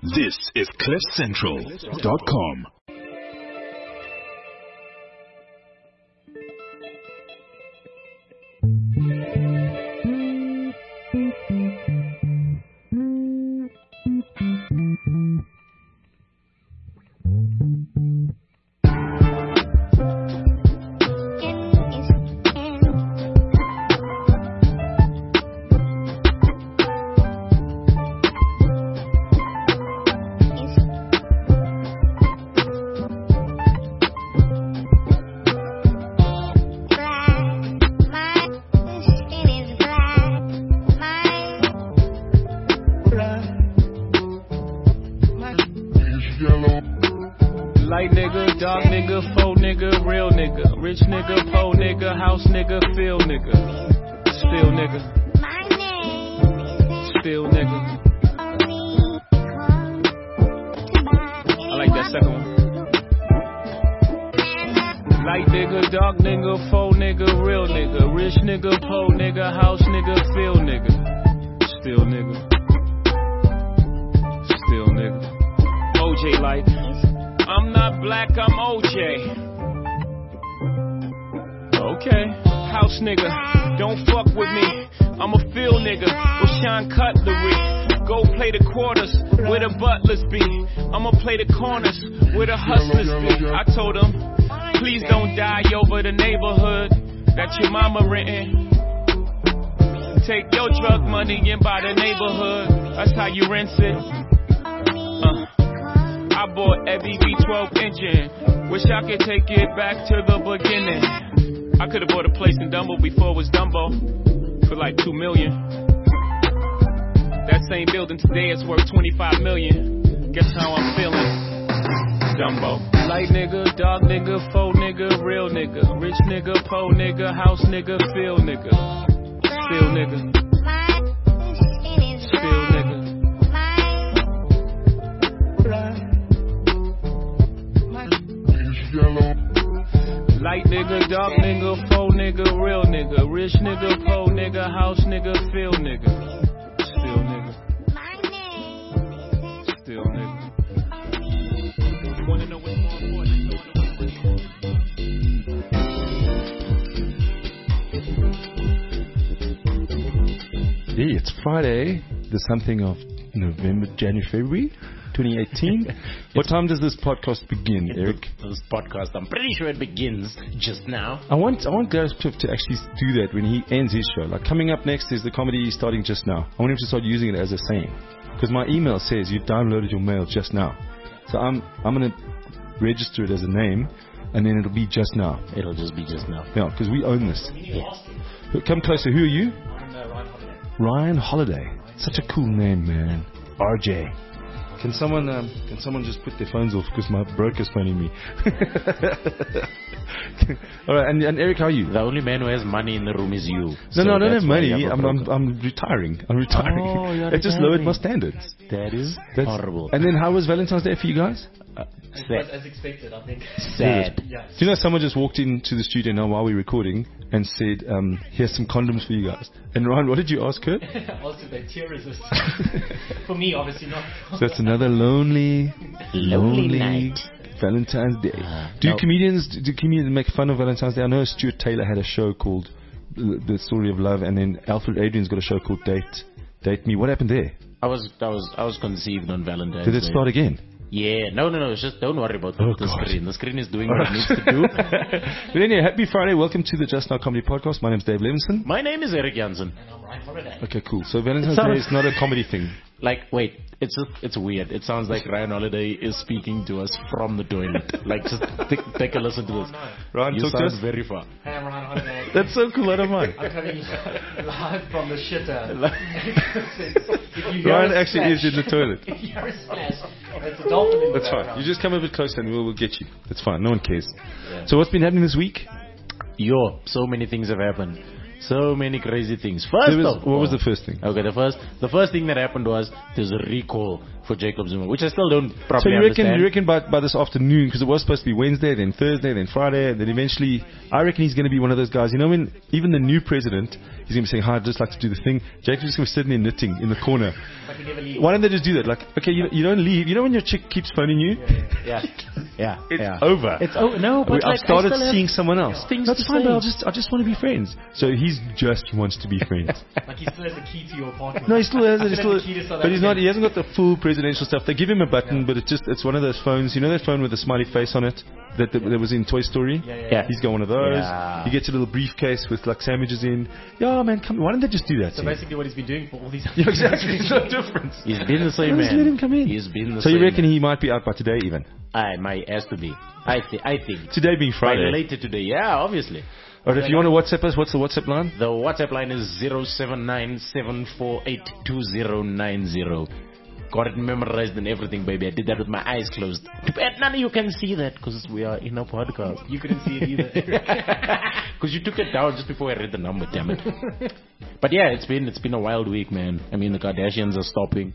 This is CliffCentral.com. Light nigga, dark nigga, faux nigga, real nigga, rich nigga, po nigga, house nigga, feel nigga, still nigga, still nigga. I like that second one. Light nigga, dark nigga, faux nigga, real nigga, rich nigga, po nigga, house nigga, feel nigga, still nigga, still nigga. OJ like. I'm not black, I'm OJ. Okay, house nigga, don't fuck with me. I'm a field nigga with Sean Cutlery. Go play the quarters where the butlers be. I'ma play the corners where the hustlers be. I told them, please don't die over the neighborhood that your mama renting. Take your drug money and buy the neighborhood. That's how you rinse it. I bought every V12 engine. Wish I could take it back to the beginning. I could have bought a place in Dumbo before it was Dumbo for like $2 million. That same building today is worth $25 million. Guess how I'm feeling? Dumbo. Light nigga, dark nigga, faux nigga, real nigga, rich nigga, po nigga, house nigga, feel nigga, still nigga, still nigga. Light nigga, dark nigga, faux nigga, real nigga, rich nigga, po nigga, house nigga, feel nigga, still nigga, still nigga. You wanna know what's more important? Hey, it's Friday, the something of November, January, February 2018. What time does this podcast begin, Eric? This podcast, I'm pretty sure it begins just now. I want Gareth Cliff to actually do that when he ends his show. Like, coming up next is the comedy starting just now. I want him to start using it as a saying. Because my email says you downloaded your mail just now. So I'm going to register it as a name, and then it'll be just now. It'll just be just now. Yeah, because we own this. Yes. Come closer. Who are you? I'm Ryan Holiday. Ryan Holiday. Such a cool name, man. RJ. Can someone just put their phones off because my broker's phoning me? All right, and Eric, how are you? The only man who has money in the room is you. No, I don't have money. I'm retiring. Oh, I just lowered my standards. That's horrible. And then how was Valentine's Day for you guys? It was as expected, I think. Sad. Yes. Do you know someone just walked into the studio now while we're recording and said, here's some condoms for you guys. And Ryan, what did you ask her? Also, they tear resist. For me, obviously not. So that's another lonely night. Valentine's Day. Do comedians make fun of Valentine's Day? I know Stuart Taylor had a show called The Story of Love, and then Alfred Adrian's got a show called Date Me. What happened there? I was conceived on Valentine's Day. Did it start again? Yeah, no. It's just don't worry about the screen. The screen is doing what it needs to do. But anyway, happy Friday. Welcome to the Just Now Comedy Podcast. My name's Dave Levinson. My name is Eric Jansen. And I'm Ryan Holiday. Okay, cool. So Valentine's Day is not a comedy thing. Like, wait, it's weird. It sounds like Ryan Holiday is speaking to us from the toilet. Like, just take a listen to this. No. Ryan, You talk to sound us. very far. Hey, I'm Ryan Holiday. That's so cool. I don't mind. I'm coming live from the shitter. If you hear Ryan a actually splash- is in the toilet. If you hear a splash, it's a dolphin in the That's fine. background. You just come a bit closer and we'll get you. That's fine. No one cares. So what's been happening this week? So many things have happened. So many crazy things. First There was- of what all, was the first thing? Okay, the first thing that happened was there's a recall for Jacob Zuma, which I still don't So properly you reckon understand. by this afternoon, because it was supposed to be Wednesday, then Thursday, then Friday, and then eventually, I reckon he's going to be one of those guys. You know, when even the new president, he's going to be saying, "Hi, I'd just like to do the thing." Jacob's just going to be sitting there knitting in the corner. Like he never leaves. Why don't they just do that? Like, okay, you don't leave. You know when your chick keeps phoning you, Yeah, yeah, it's yeah. over. It's no, but I've like, started I still have seeing someone else. things That's to fine, say. but I just want to be friends. So he's just wants to be friends. Like he still has the key to your apartment. No, he still has it. He Still still, has the key to South but he's not. Africa. He hasn't got the full presidential stuff. They give him a button, but it's one of those phones. You know that phone with the smiley face on it that was in Toy Story. Yeah. He's got one of those. Yeah. He gets a little briefcase with like sandwiches in. Yeah, man, come. Why don't they just do that? So to him? basically what he's been doing for all these Yeah, exactly. There's no difference. He's been the same Just man. let him come in. He's been the So same you reckon man. he might be out by today, even? I might has to be. I think. Today being By Friday. later today, yeah, obviously. Or if you want to WhatsApp us, what's the WhatsApp line? The WhatsApp line is 0797482090. Got it memorized and everything, baby. I did that with my eyes closed. Too bad none of you can see that because we are in a podcast. You couldn't see it either. Because you took it down just before I read the number, damn it. But yeah, it's been a wild week, man. I mean, the Kardashians are stopping.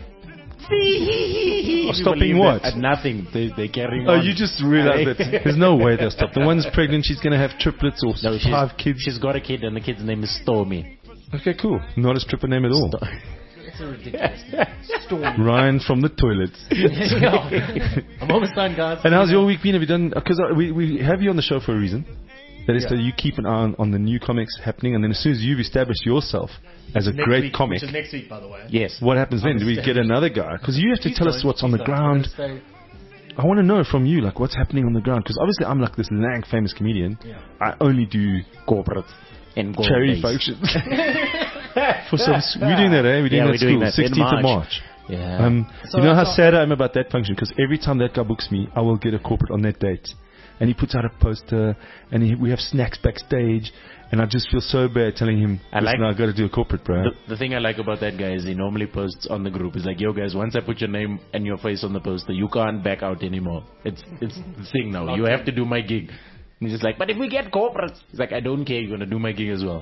Stopping what? At nothing. They're carrying Oh, on. you just realized that there's no way they'll stop. The one's pregnant, she's going to have triplets or No, 5 kids. She's got a kid, and the kid's name is Stormy. Okay, cool. Not a stripper name at all. It's a ridiculous story. Ryan from the toilets. I'm almost done, guys. And how's your week been? Have you done? Because we have you on the show for a reason. That is so you keep an eye on the new comics happening, and then as soon as you've established yourself as a Next great week, comic, Which is next week, by the way. Yes. what happens then? Do we get another guy? Because you have to tell us what's on the ground. So, I want to know from you, like, what's happening on the ground. Because obviously I'm like this lang famous comedian. Yeah. I only do Corporate and gold charity base. functions. For some, we're doing that, eh? We're doing Yeah, that we're doing school, that in 16th of March. March. Yeah. So you know I how thought- sad I am about that function? Because every time that guy books me, I will get a corporate on that date. And he puts out a poster, and we have snacks backstage, and I just feel so bad telling him, listen, I got to do a corporate, bro. The thing I like about that guy is he normally posts on the group. He's like, yo guys, once I put your name and your face on the poster, you can't back out anymore. It's the thing now. You have to do my gig. And he's just like, but if we get corporates, he's like, I don't care. You're gonna do my gig as well.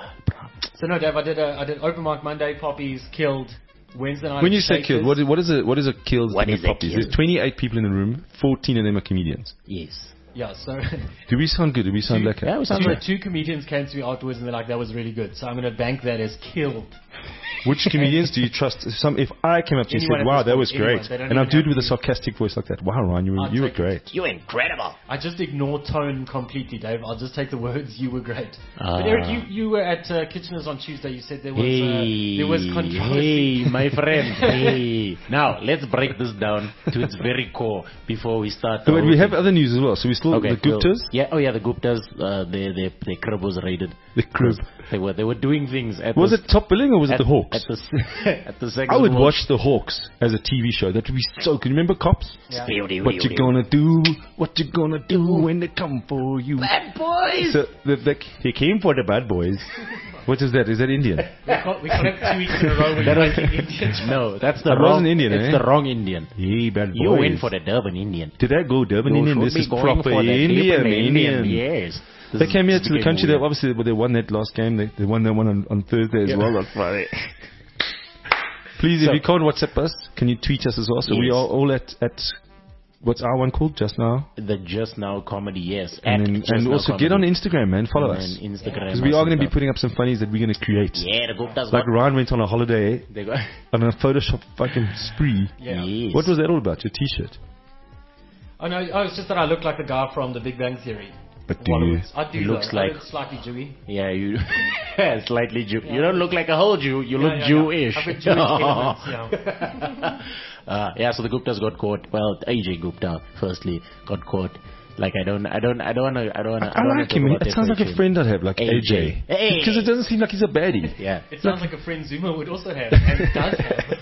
So no, Dave, I did open mic Monday, Poppies, killed. Wednesday night. When you say killed, what is a killed What thing is at a Poppies? killed? There's 28 people in the room, 14 of them are comedians. Yes. Yeah, so Do we sound good? Do we sound like Yeah, we sound like two comedians came to me afterwards and they're like, that was really good. So I'm going to bank that as killed. Which comedians do you trust? If I came up to you and Anyone said, at "Wow, this that point, was anyone. great," They don't and I even do it have with a to- sarcastic voice like that, "Wow, Ryan, you I'll were take it. great." You're incredible. I just ignore tone completely, Dave. I'll just take the words, you were great. Ah. But Eric, you were at Kitchener's on Tuesday. You said there was controversy. Hey, my friend. Hey. Now, let's break this down to its very core before we start. the But whole we have thing. other news as well. So we still Okay, the Guptas, the Guptas. Their crib was raided. the crib. They were doing things at Was the, it Top Billing or was it at, the Hawks? at the at the sex I would world. watch the Hawks as a TV show. That would be so good. Remember Cops? Yeah. What you gonna do? What you gonna do when they come for you? Bad boys. So they came for the bad boys. What is that? Is that Indian? We collect 2 weeks in a row when you're making Indian. No, that's the That wrong wasn't Indian, It's eh? the wrong Indian. Hey, bad boys. You went for the Durban Indian. Did I go Durban You Indian? should This be is going proper for the Indian. Durban Indian. Yes. This They is- came here this to the became country. They weird. obviously they won that last game. They won that one on Thursday as well on Friday. Please, if you can't WhatsApp us, can you tweet us as well? So we Yes. are all at what's our one called just now, The Just Now comedy, yes. and also get on Instagram, man. Follow on us Instagram. because we are going to be putting up some funnies that we're going to create. Yeah, the Guptas Like got. Ryan went on a holiday They got. on a Photoshop fucking spree. Yeah. Yes. What was that all about? Your T-shirt. Oh no, it's just that I look like the guy from The Big Bang Theory. But do you? I do. He looks though. I like- look slightly Jewy. Yeah, you slightly Jew. You don't look like a whole Jew. You look Yeah. Jewish. I've got Jewish elements, yeah. Yeah, so the Guptas got caught. Well, AJ Gupta firstly got caught. Like I don't wanna. I like him. It sounds like a friend I'd have, like AJ. Hey. Because it doesn't seem like he's a baddie. Yeah. It sounds like a friend Zuma would also have, and does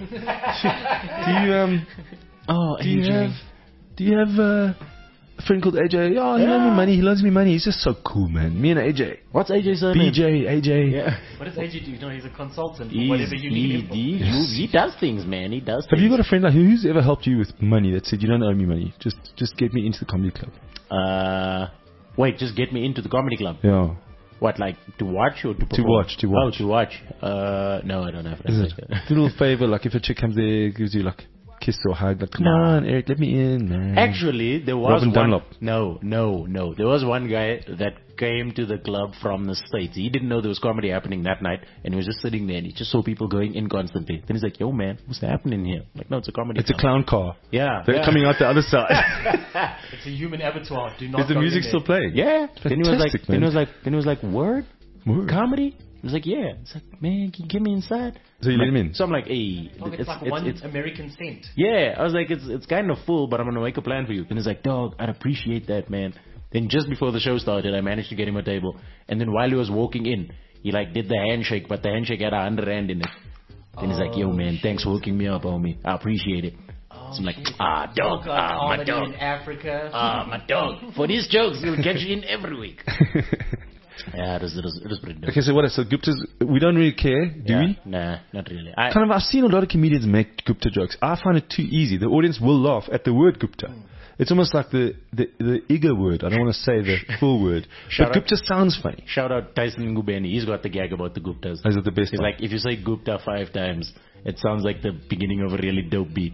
have. Oh, Do you have a friend called AJ? Oh, he loans me money. He loans me money. He's just so cool, man. Me and AJ. What's AJ's surname? BJ, AJ. Yeah. What does AJ do? No, he's a consultant. For whatever you need him for. He does things, man. He does. Have things. you got a friend like who's ever helped you with money that said you don't owe me money? Just get me into the comedy club. Wait, just get me into the comedy club. Yeah. What, like to watch or to perform? watch, to watch. Oh, to watch. No, I don't have Is friends it like that. a little favor, like if a chick comes there, gives you like a kiss or a hug, like, come on, Eric, let me in, man. Actually, there was Robin one. Dunlop. No. There was one guy that came to the club from the States. He didn't know there was comedy happening that night, and he was just sitting there, and he just saw people going in constantly. Then he's like, "Yo, man, what's happening here?" I'm like, no, it's a comedy. It's a club. clown car. Yeah. They're coming out the other side. It's a human avatar. Do not Is the go music in still there. playing? Yeah. Then he was like, Fantastic, then he man. was like, then he was like, word Word. comedy. He was like, yeah. It's like, man, can you get me inside? So you let him in? So I'm like, hey, Dog, it's like one American cent. yeah. I was like, it's kind of full, but I'm gonna make a plan for you. And he's like, dog, I'd appreciate that, man. Then just before the show started, I managed to get him a table. And then while he was walking in, he like did the handshake, but the handshake had 100 rand in it. Then he's like, yo, man, thanks for hooking me up, homie. I appreciate it. So I'm like, dog, my Comedy dog. in Africa. My dog. For these jokes, he'll get you in every week. Yeah, it was pretty dope. Okay, so what? So Gupta's, we don't really care, do we? Nah, not really. I've seen a lot of comedians make Gupta jokes. I find it too easy. The audience will laugh at the word Gupta. It's almost like the Iga word. I don't want to say the full word. Shout But out- Gupta sounds funny. Shout out Tyson Ngubeni. He's got the gag about the Guptas. Is it the best He's one? like, if you say Gupta 5 times, it sounds like the beginning of a really dope beat.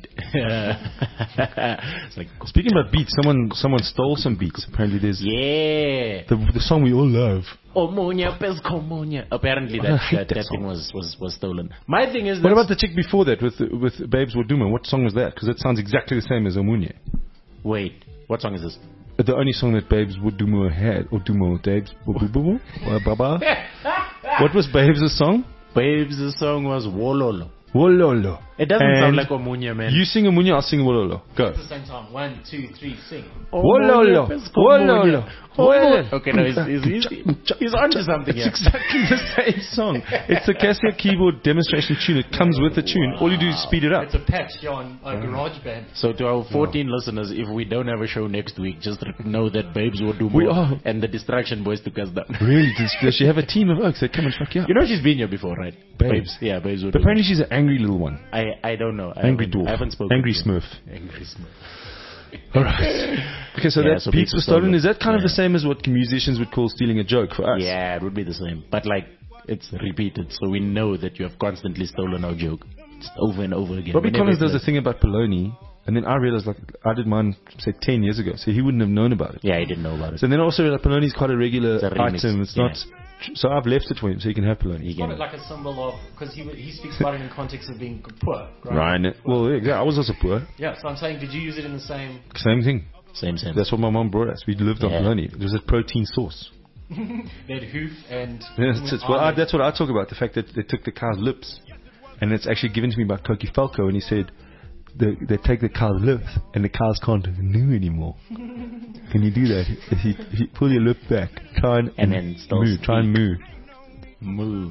It's like, Speaking about beats, someone stole some beats. Apparently there's yeah. the song we all love. Omonia, Peskomonia. Apparently I hate that that thing song. was stolen. My thing is What this. about the chick before that with Babes Woduma? What song was that? Because it sounds exactly the same as Omunye. Wait, what song is this? The only song that Babes Woduma had, or Dumo, Babes Woduma, Baba. What was Babes' song? Babes' song was Wololo. Wololo. It doesn't And sound like Omunya, man. You sing Omunye, I'll sing Wololo. Go. At the same time. 1, 2, 3, sing. Wololo. Wololo. Wololo. Okay, no, he's onto something It's here. exactly the same song. It's the cassette keyboard demonstration tune. It comes with the tune. All you do is speed it up. It's a patch here on GarageBand. So to our 14 listeners, if we don't have a show next week, just know that Babes will do We more are. and the Distraction Boys took us down. Really? Does she have a team of oaks that come and fuck you up? You know she's been here before, right? Babes. Yeah, Babes will But do. apparently she's an angry little one. I don't know. Angry dwarf. I haven't spoken Angry to her. Smurf. Angry Smurf. Alright. Okay, so Yeah, that so beats beats were were stolen. stolen. Is that kind of Yeah. the same as what musicians would call stealing a joke for us? Yeah, it would be the same. But like, it's repeated, so we know that you have constantly stolen our joke. Just over and over again. Robbie Whenever Collins it's does a thing about Poloni, and then I realized, like, I did mine, say, 10 years ago, so he wouldn't have known about it. Yeah, I didn't know about it. So then also realized Poloni's quite a regular It's a remix, item. It's yeah. not. So I've left it for him, so he can have Poloni. It's not like a symbol of, because he speaks about it in context of being poor, right? Ryan. Well, yeah, I was also poor. Yeah, so I'm saying, did you use it in the same? Same thing. Same. That's what my mom brought us. We lived on Yeah. Poloni. It was a protein source. They had hoof and. That's what I talk about, the fact that they took the cow's lips. And it's actually given to me by Koki Falco, and he said, they take the cow's lips, and the cows can't moo anymore. Can you do that? If you pull your lip back, try And then still moo. Try and moo. Moo.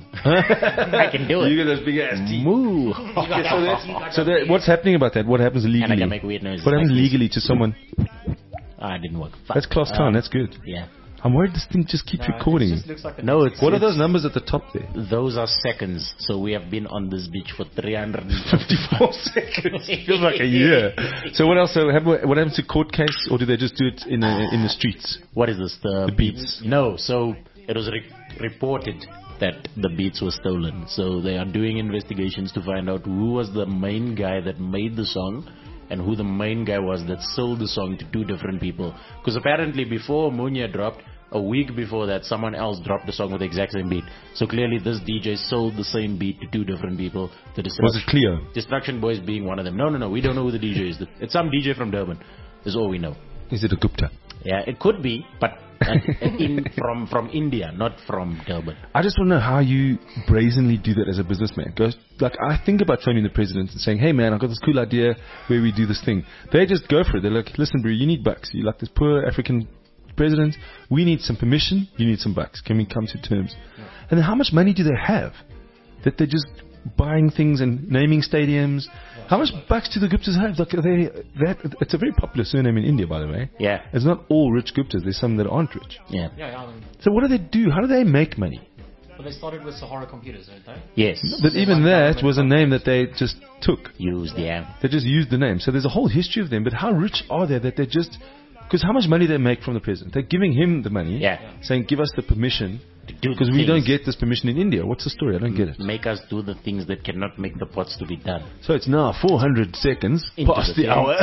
I can do it. You got those big ass teeth. Moo. So what's happening about that? What happens And I legally? can make weird noises. What happens like this. legally to someone? Ah, it didn't work. Fuck. That's class town. That's good. Yeah. I'm worried this thing just keeps recording. It just looks like a No, it's What are those numbers at the top there? Those are seconds. So we have been on this beach for 350 54 seconds. Feels like a year. So what else? So what happens to court case, or do they just do it in the streets? What is this? The beats. No, so it was reported that the beats were stolen. So they are doing investigations to find out who was the main guy that made the song and who the main guy was that sold the song to two different people. Because apparently before Munya dropped, a week before that, someone else dropped the song with the exact same beat. So clearly this DJ sold the same beat to two different people. To Was it Cleo? Destruction Boys being one of them. No. We don't know who the DJ is. It's some DJ from Durban. Is all we know. Is it a Gupta? Yeah, it could be, but from India, not from Durban. I just want to know how you brazenly do that as a businessman. I think about phoning the president and saying, hey man, I've got this cool idea where we do this thing. They just go for it. They're like, listen bro, you need bucks. You're like this poor African president. We need some permission. You need some bucks. Can we come to terms? Yeah. And then how much money do they have that they're just buying things and naming stadiums? How much bucks do the Guptas have? Like it's a very popular surname in India, by the way. Yeah. It's not all rich Guptas. There's some that aren't rich. Yeah. So what do they do? How do they make money? Well, they started with Sahara Computers, didn't they? Yes. But even that was a name that they just took. Used, yeah. They just used the name. So there's a whole history of them. But how rich are they that they just... Because how much money they make from the president? They're giving him the money, Yeah. saying, give us the permission do Because we don't things. get this permission in India. What's the story? I don't get it. Make us do the things that cannot make the pots to be done. So it's now 400 seconds Into past the the thing. hour.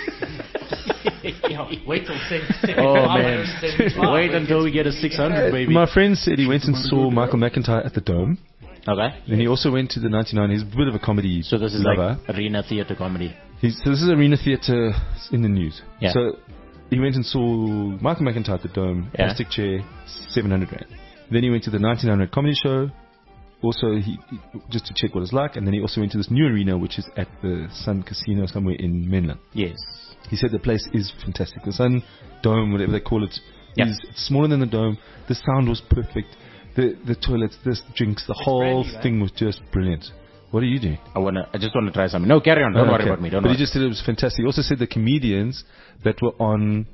Yeah, wait till Oh man, wait until we get a 600, baby. My friend said he went and saw Michael McIntyre at the Dome. Okay. Then he also went to the 99. He's a bit of a comedy So this is lover. like arena theater comedy. So this is arena theatre in the news. Yeah. So he went and saw Michael McIntyre at the Dome, Yeah. plastic chair, 700 rand. Then he went to the 9900 comedy show, also he just to check what it's like. And then he also went to this new arena, which is at the Sun Casino somewhere in Menlyn. Yes. He said the place is fantastic. The Sun Dome, whatever they call it, Yeah. is smaller than the Dome. The sound was perfect. The toilets, the drinks, the whole thing was just brilliant. What are you doing? I just want to try something. No, carry on. Don't worry Okay. about me. Don't But worry. he just said it was fantastic. He also said the comedians that were on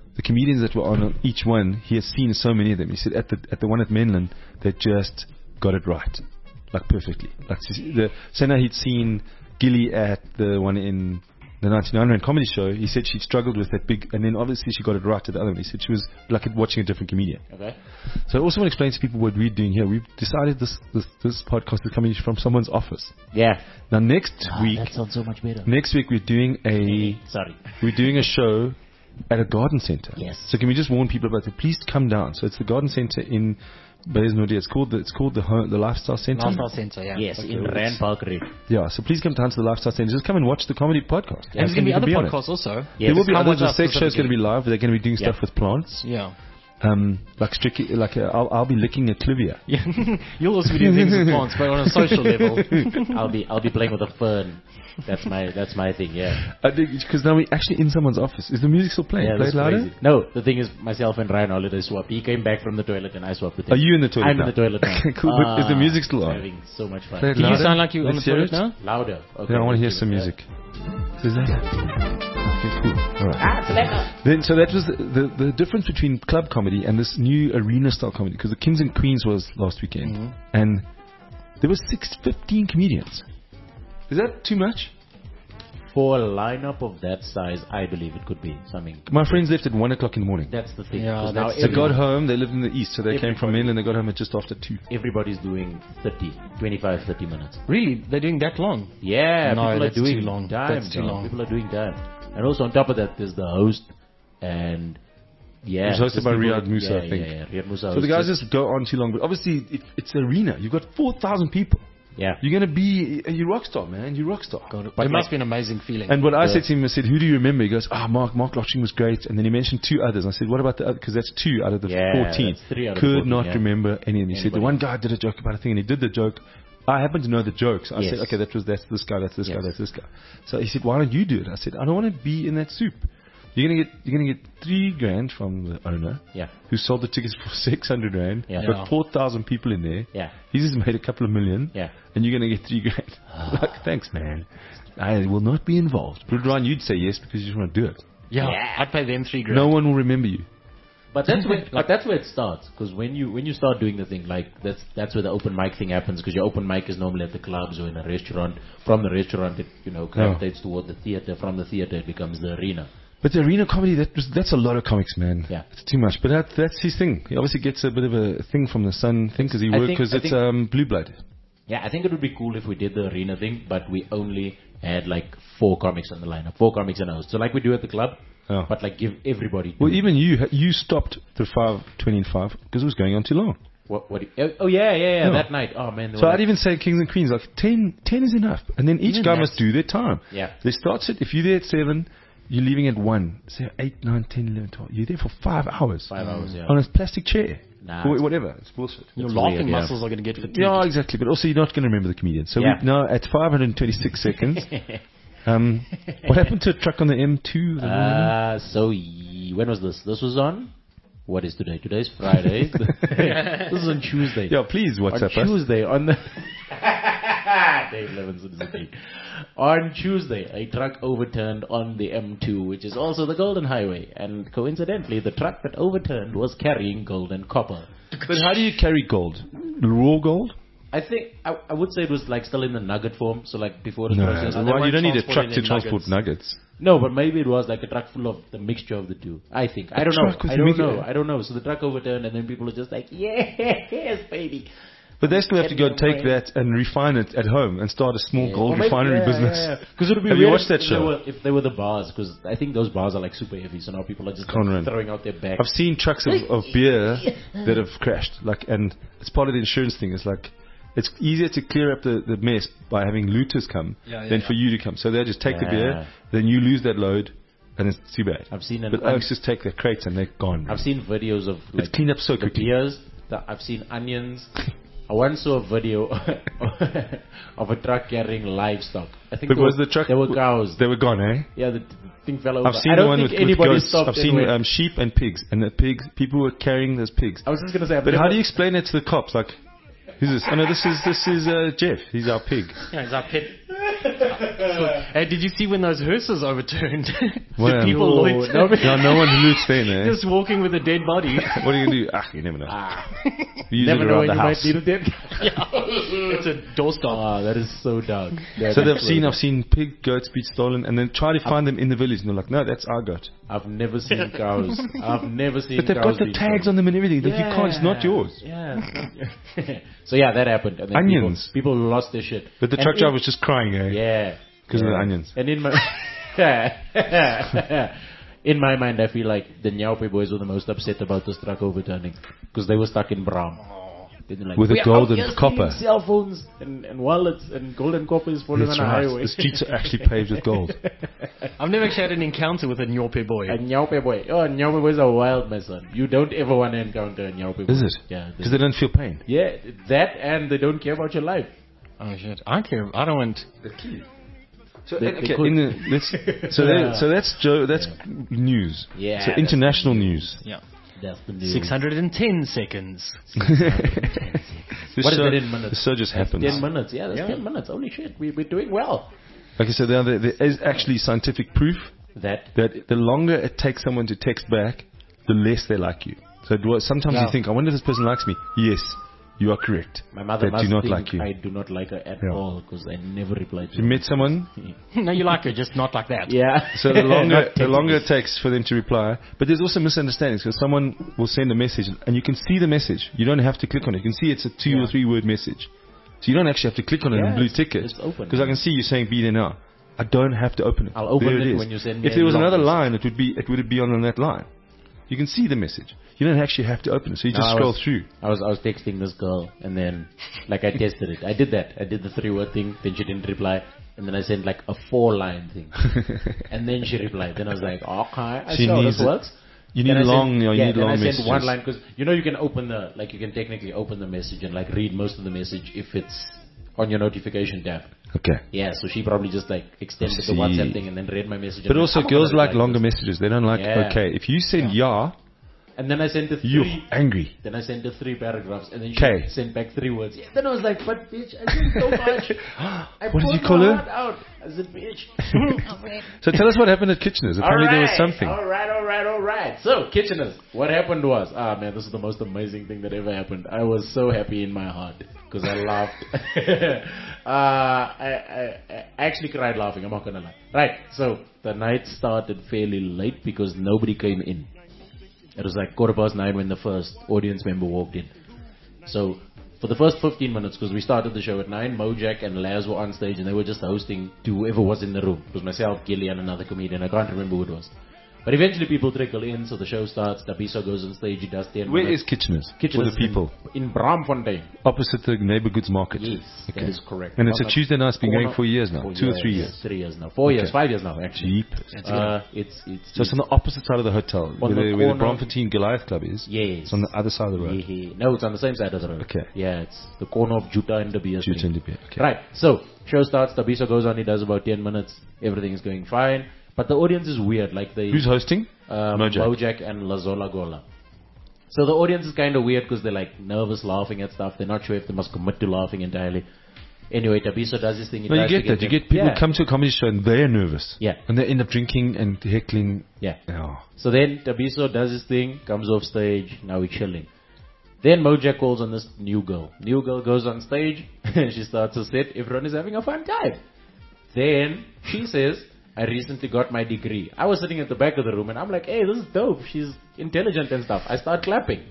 each one, he has seen so many of them. He said at the one at Menlyn, they just got it right, like perfectly. Like Senna, he'd seen Gilly at the one in the 99 Rand comedy show. He said she struggled with that big, and then obviously she got it right at the other one. He said she was like watching a different comedian. Okay. So I also want to explain to people what we're doing here. We've decided this podcast is coming from someone's office. Yeah. Now next week That sounds so much better. we're doing Sorry. we're doing a show at a garden center. Yes. So can we just warn people about it? Please come down. So it's the garden center in Beresnodi. It's called the Lifestyle Center. Lifestyle Center, yeah. Yes, in Rand Park Red. Yeah. So please come down to the Lifestyle Center. Just come and watch the comedy podcast. And there's going to be other on it. podcasts also. Yes. There will be Come other. watch The us sex show's going to specifically. be live. They're going to be doing stuff with plants. Yeah. Like strictly, I'll be licking a clivia. Yeah. You'll also be doing things with plants, but on a social level. I'll be playing with a fern. That's my thing. Yeah. I think because now we're actually in someone's office. Is the music still playing? Yeah, Play that's it louder. crazy. No, the thing is, myself and Ryan Holiday swapped. He came back from the toilet and I swapped with him. Are you in the toilet I'm now? in the toilet now. Okay, cool. But is the music still on? Having so much fun. Play it Do you louder. sound like you're on the Let's hear toilet it. now? Louder. Okay. Yeah, I want to hear let's some do it, music. Is that? Okay, cool. All right. Yeah. So that's Then, so that was the difference between club comedy and this new arena style comedy. Because the Kings and Queens was last weekend, and there were 15 comedians. Is that too much? for a lineup of that size, I believe it could be something. My friends left at 1 o'clock in the morning. That's the thing. Yeah, 'cause now that's- They got everyone- home. They lived in the east, so they came from Mainland. They got home at just after 2. everybody's doing 30 minutes. Really? They're doing that long? Yeah, No, people are that's doing too long. time. That's too dog. long. People are doing time. And also on top of that, there's the host and yeah. It was hosted just by people- Riyad Musa, I think. Yeah, Riyad Musa. So the guys just go on too long. But obviously, it's an arena. You've got 4,000 people. yeah. You're going to be a rock star, man. You're rock star. But it must be an amazing feeling. And what I said to him, I said, who do you remember? He goes, Mark Lotching was great. And then he mentioned 2 others. I said, what about the other? Because that's 2 out of the Yeah, 14. that's 3 out of Could 14, not yeah. remember any of them. He said, the Anybody. one guy did a joke about a thing, and he did the joke. I happen to know the jokes. I Yes. said, okay, that's this guy, that's this guy, Yes. that's this guy. So he said, why don't you do it? I said, I don't want to be in that soup. You're gonna get $3,000 from the owner, Yeah. who sold the tickets for 600 rand. Yeah. Got 4,000 people in there. Yeah. He's just made a couple of million. Yeah. And you're gonna get $3,000. Like, thanks, man. I will not be involved. But Ryan, you'd say yes because you just want to do it. yeah, Yeah. I'd pay them $3,000. No one will remember you. But that's where it starts. Because when you start doing the thing, like that's where the open mic thing happens. Because your open mic is normally at the clubs or in a restaurant. From the restaurant, it gravitates toward the theater. From the theater, it becomes the arena. But the arena comedy, that's a lot of comics, man. Yeah. It's too much. But that's his thing. He obviously gets a bit of a thing from the Sun thing because I it's think- Blue Blood. Yeah, I think it would be cool if we did the arena thing, but we only had like 4 comics on the lineup, 4 comics and a host. So like we do at the club, Oh. but like give everybody. Well, even you stopped the 5:20 and 5 because it was going on too long. Oh yeah, Yeah. that night. Oh man. So I'd even say Kings and Queens, like 10 is enough. And then each Even guy that. must do their time. Yeah. They start it, if you're there at 7, you're leaving at 1. Say 8, 9, 10, 11, 12. You're there for 5 hours. 5 hours. Yeah. On a plastic chair. Nah, or it's- whatever. It's bullshit. Your It's laughing weird, yeah. muscles are going to get fatigued. Yeah, exactly. But also, you're not going to remember the comedian. So Yeah. we now at 526 seconds. What happened to a truck on the M2? When was this? This was on. What is today? Today's Friday. This is on Tuesday. Yeah, please WhatsApp on us. Tuesday on the Dave Levinson is a thing. On Tuesday, a truck overturned on the M2, which is also the Golden Highway, and coincidentally, the truck that overturned was carrying gold and copper. But how do you carry gold? Raw gold? I think I would say it was like still in the nugget form, so like before the No. process. they Well, you weren't don't need a transporting truck to in transport nuggets. No, but maybe it was like a truck full of the mixture of the two. I think. I don't know. truck with I don't mix- know. I don't know. So the truck overturned, and then people were just like, yes, baby. But they still have to go Get take away. that and refine it at home and start a small gold Or maybe- refinery business. Because it would be Have you weird watched that if show? If they were the bars, because I think those bars are like super heavy, so now people are just Can't run. throwing out their back. I've seen trucks of beer that have crashed, and it's part of the insurance thing. It's like it's easier to clear up the mess by having looters come than for you to come. So they just take the beer, then you lose that load, and it's too bad. I've seen But Oaks just take their crates and they're gone. I've seen videos of It's cleaned up so the quickly. beers. I've seen onions. I once saw a video of a truck carrying livestock. I think But there was the truck? There were cows. They were gone, eh? Yeah, the thing fell over. I've seen I the don't one think with anybody goats. stopped. I've seen anyway. sheep and pigs, and the pigs. People were carrying those pigs. I was just gonna say. But how do you explain it to the cops? Like, who's this? Oh no, this is Jeff. He's our pig. Yeah, it's our pet. Hey, did you see when those hearses overturned? Well, The people Oh, looked. no one loots then, eh? Just walking with a dead body. What are you gonna do? You never know. You use Never it know around when the you house. might need it. It's a doorstop. Ah, that is so dark. So I've seen pig, goats be stolen, and then try to find them in the village, and they're like, no, that's our goat. I've never seen cows. I've never seen. But they've cows got the being tags stolen. on them and everything. That you can't. It's not yours. Yeah. So yeah, that happened. And then Onions. People lost their shit. But the And truck in- driver was just crying, eh? Yeah. Because of the Yeah. onions. And in my in my mind, I feel like the Nyaupe boys were the most upset about this truck overturning because they were stuck in Braam. They were like, With a "We are golden out here copper." stealing cell phones and wallets and golden copper is falling That's on a right. highway. The streets are actually paved with gold. I've never actually had an encounter with a Nyope boy. A Nyaupe boy. Oh, Nyaupe boys are wild, my son. You don't ever want to encounter a Nyaupe boy. Is it? Yeah. Because they don't feel pain. Yeah, that and they don't care about your life. Oh shit! I care. I don't want. So, They okay, could- so that's Joe. That's news. Yeah, So that's international news. Yeah. That's the news. 610 seconds. This What is show- it in minutes? The show just happens. 10 minutes. Yeah, that's 10 minutes. Holy shit, we're doing well. Okay, so there is actually scientific proof That that the longer it takes someone to text back, the less they like you. So sometimes you think, I wonder if this person likes me. Yes, you are correct. my mother They must do not think like you. I do not like her at Yeah. all because I never reply to You her. met someone, No, you like her, just not like that. Yeah. so the Not longer it takes for them to reply. But there's also misunderstandings because someone will send a message and you can see the message. You don't have to click on it. You can see it's a 2 or 3 word message. So you don't actually have to click on it Yeah, and blue it's- ticket. it's open. Because I can see you saying be there now. I don't have to open it. I'll open There it is. when you send me If a there was long another message. line, it would be on that line. You can see the message. You don't actually have to open it. So you No, just I scroll was- through. I was texting this girl and then like I tested it. I did that. I did the 3-word thing. Then she didn't reply. And then I sent like a 4-line thing. And then she replied. Then I was like, okay, I She see how needs this it. works. You need Then I long, sent- you need then long I sent messages. one line because you know you can open the you can technically open the message and like read most of the message if it's on your notification tab. Okay. Yeah, so she probably just like extended the See. WhatsApp thing and then read my message. But and also, I'm not girls gonna like reply to longer this. messages. They don't like, Yeah. okay. If you send yeah, And then I sent her you're 3. angry. Then I sent her 3 paragraphs, and then she Okay. sent back 3 words. Yeah, then I was like, "But bitch, I did so much. I What did poured you call my her? heart out." I said, "Bitch." So tell us what happened at Kitchener's. Apparently there was something. All right. So Kitchener's. What happened was, man, this is the most amazing thing that ever happened. I was so happy in my heart because I laughed. I actually cried laughing. I'm not gonna lie. Right. So the night started fairly late because nobody came in. It was like 9:15 when the first audience member walked in. So for the first 15 minutes, because we started the show at 9, Mojack and Laz were on stage and they were just hosting to whoever was in the room. It was myself, Gilly, and another comedian. I can't remember who it was. But eventually people trickle in, so the show starts. Dabiso goes on stage, he does 10 Where minutes. is Kitchener's? Kitchener's For the people. In Braamfontein. Opposite the neighbor goods market. Yes, Okay. that is correct. And it's a On the Tuesday night. It's been going corner- for years now. 2 or 3 years. 3 years now. 4 years, Okay. 5 years now, actually. Jeepers. It's So it's on the opposite side of the hotel, where the the corner- Braamfontein Goliath Club is. Yes. It's on the other side of the road. Yeah. No, it's on the same side of the road. Okay. Yeah, it's the corner of Juta and the Beer Street. Juta and De Beer, okay. Right. So, show starts, Dabiso goes on, he does about 10 minutes, everything is going fine. But the audience is weird, like they... Who's hosting? Mojack. Mojack and Lazola Gola. So the audience is kind of weird because they're like nervous laughing at stuff. They're not sure if they must commit to laughing entirely. Anyway, Dabiso does his thing. He No, you tries to get that. You them- get people Yeah. come to a comedy show and they're nervous. Yeah. And they end up drinking and heckling. Yeah. Oh. So then Dabiso does his thing, comes off stage, now we're chilling. Then Mojack calls on this new girl. New girl goes on stage, she starts her set, everyone is having a fun time. Then she says, I recently got my degree. I was sitting at the back of the room and I'm like, hey, this is dope. She's intelligent and stuff. I start clapping.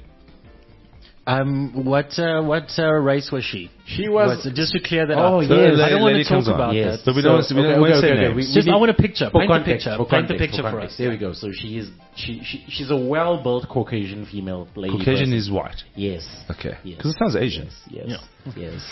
What race was she? She was... just to clear that Oh, up. yes. I don't want Lady to talk comes on. about Yes. that. So we don't want to say names. Just, I want a picture. For Paint context, the picture. for Paint the context, picture for for context. us. There we go. So she's a well-built Caucasian female lady. Caucasian person. is white. Yes. Okay. Yes. Because it sounds Asian. Yes. Yes.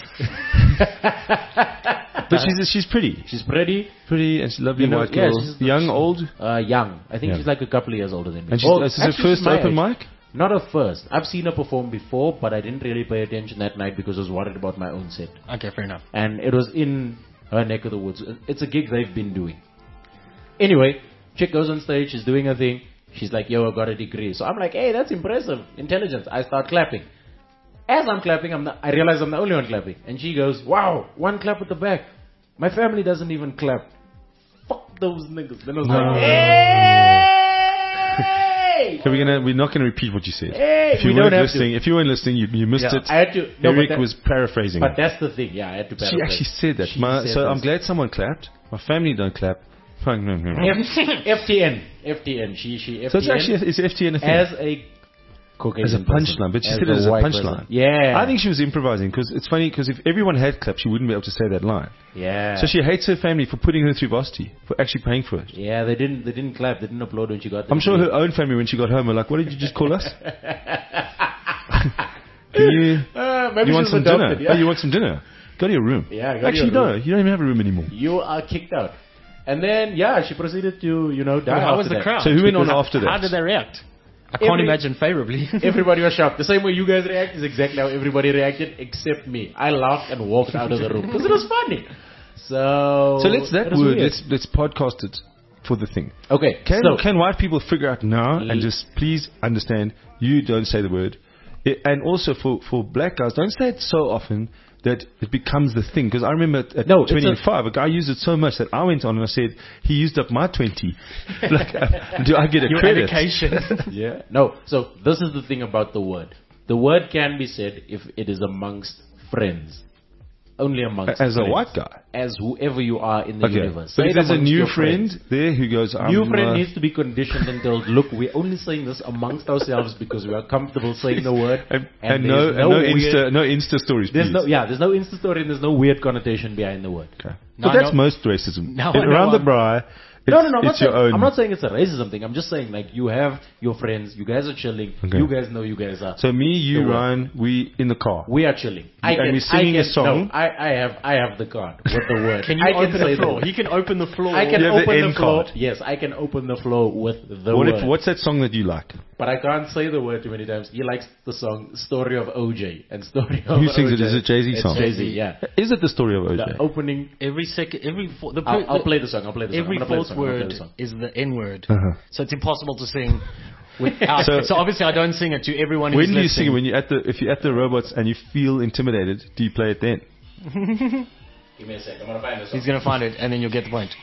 But she's pretty. She's pretty. Pretty and she's lovely You know, white yeah, girl. she's- Young, old. Young. I think Yeah. she's like a couple of years older than me. And she's, this is her actually, first she's my open age. mic? Not her first. I've seen her perform before, but I didn't really pay attention that night because I was worried about my own set. Okay, fair enough. And it was in her neck of the woods. It's a gig they've been doing. Anyway, chick goes on stage, she's doing her thing. She's like, yo, I got a degree. So I'm like, hey, that's impressive. Intelligence. I start clapping. As I'm clapping, I realize I'm the only one clapping. And she goes, wow, one clap at the back. My family doesn't even clap. Fuck those niggas. Then I was like, hey! So we're not going to repeat what you said. Hey, if you we don't weren't have listening, if you weren't listening, you missed Yeah, it. I had to. No, Eric but that- was paraphrasing. But that's the thing. Yeah, I had to paraphrase. She actually said that. She said So I'm this. glad someone clapped. My family don't clap. FTN. She FTN. So it's actually is FTN a thing? as a Caucasian As a punchline, but she said it as a white punchline. person. Yeah. I think she was improvising because it's funny because if everyone had clapped, she wouldn't be able to say that line. Yeah. So she hates her family for putting her through varsity, for actually paying for it. Yeah, they didn't clap. They didn't applaud when she got there. I'm sure her own family, when she got home, were like, "What did you just call us? Maybe you you want some dinner? Yeah. Oh, you want some dinner? Go to your room." Yeah, go to Actually, your no, room. you don't even have a room anymore. You are kicked out. And then, she proceeded to, die. How was after the that. crowd? So who went on Because after that? How did they react? I can't imagine favorably. Everybody was shocked. The same way you guys react is exactly how everybody reacted except me. I laughed and walked out of the room because it was funny. So let's it was weird. let's podcast it for the thing. Okay. Can white people figure out now and just please understand you don't say the word, and also for black guys don't say it so often that it becomes the thing. Because I remember at 25, a guy used it so much that I went on and I said he used up my 20. Like, do I get a Your credit? education. Yeah. No. So this is the thing about the word. The word can be said if it is amongst friends. Only amongst As a friends. white guy. As whoever you are in the universe. But Say if it there's a amongst new your friend friends. there who goes, New friend needs to be conditioned and told, look, we're only saying this amongst ourselves because we are comfortable saying the word. and there's no weird- Insta stories, There's please. there's no Insta story and there's no weird connotation behind the word. Okay. Now But I that's know- most racism. now I know Around the I'm- braai, No, it's I'm your own. not saying it's a racism thing. I'm just saying, like, you have your friends, you guys are chilling, Okay. you guys know you guys are. So me, you, The word. Ryan, we in the car. We are chilling. And we're singing a song. No, I have the card with the word. Can you I open say the floor? word. He can open the floor. I can You have the open the end floor. card. Yes, I can open the floor with the What word. what's that song that you like? But I can't say the word too many times. He likes the song Story of OJ and Story of Who sings it? OJ. Is it Jay-Z It's song? Jay-Z, yeah. Is it the story of OJ? The opening. Every second, I'll play the song. Every I'm gonna play the fourth song. I'm gonna play word the song. is the N word. Uh-huh. So it's impossible to sing without. So- so obviously I don't sing it to everyone who's When do you sing it? listening. When if you're at the robots and you feel intimidated, do you play it then? Give me a sec. I'm gonna find the song. He's going to find it and then you'll get the point.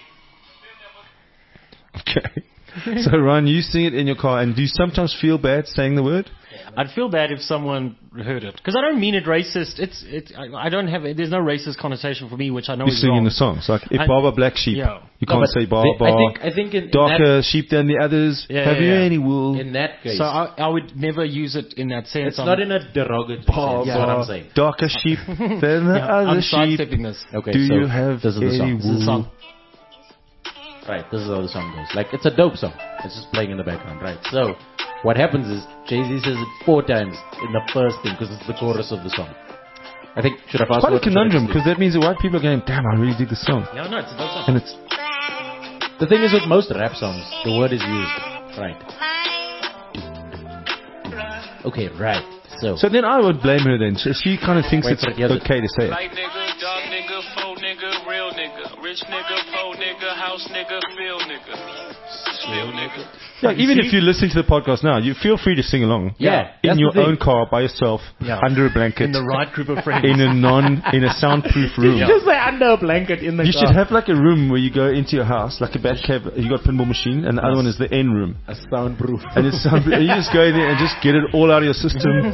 Okay. So Ryan, you sing it in your car, and do you sometimes feel bad saying the word? I'd feel bad if someone heard it. Because I don't mean it racist. I don't have, there's no racist connotation for me, which I know You're is singing wrong. the songs. Like if I- Baba Black Sheep, Yeah. you No, can't but say Baba. I think in darker sheep than the others. Yeah, Have yeah, you yeah. any wool? in that case, So I would never use it in that sense. it's not in a derogatory sense. That's what I'm saying. Darker sheep than the Yeah, other I'm sheep. sidestepping this. Okay, Do so you have this is the any song. This is the wool? song. Right, this is how the song goes. Like, it's a dope song. It's just playing in the background, right? So, what happens is, Jay-Z says it 4 times in the first thing, because it's the chorus of the song. I think, should I pass Quite a it? conundrum, because that means the white people are going, damn, I really dig the song. No, it's a dope song. And it's, The thing is, with most rap songs, the word is used. Right. Okay, right. so then I would blame her then. She kind of thinks Wait it's for it, yes. okay to say it. Light nigga, dark nigga, faux nigga, real nigga, rich nigga, poor nigga, house nigga, field nigga, still nigga. Yeah, even if you listen to the podcast now, you feel free to sing along. Yeah, In that's your the thing. own car by yourself, Yeah. under a blanket, In the right group of friends. in a soundproof room. Just say under a blanket in the You car. should have like a room where you go into your house, like a bat cave. You got a pinball machine, and the other one is the N room. a soundproof. And it's you just go in there and just get it all out of your system.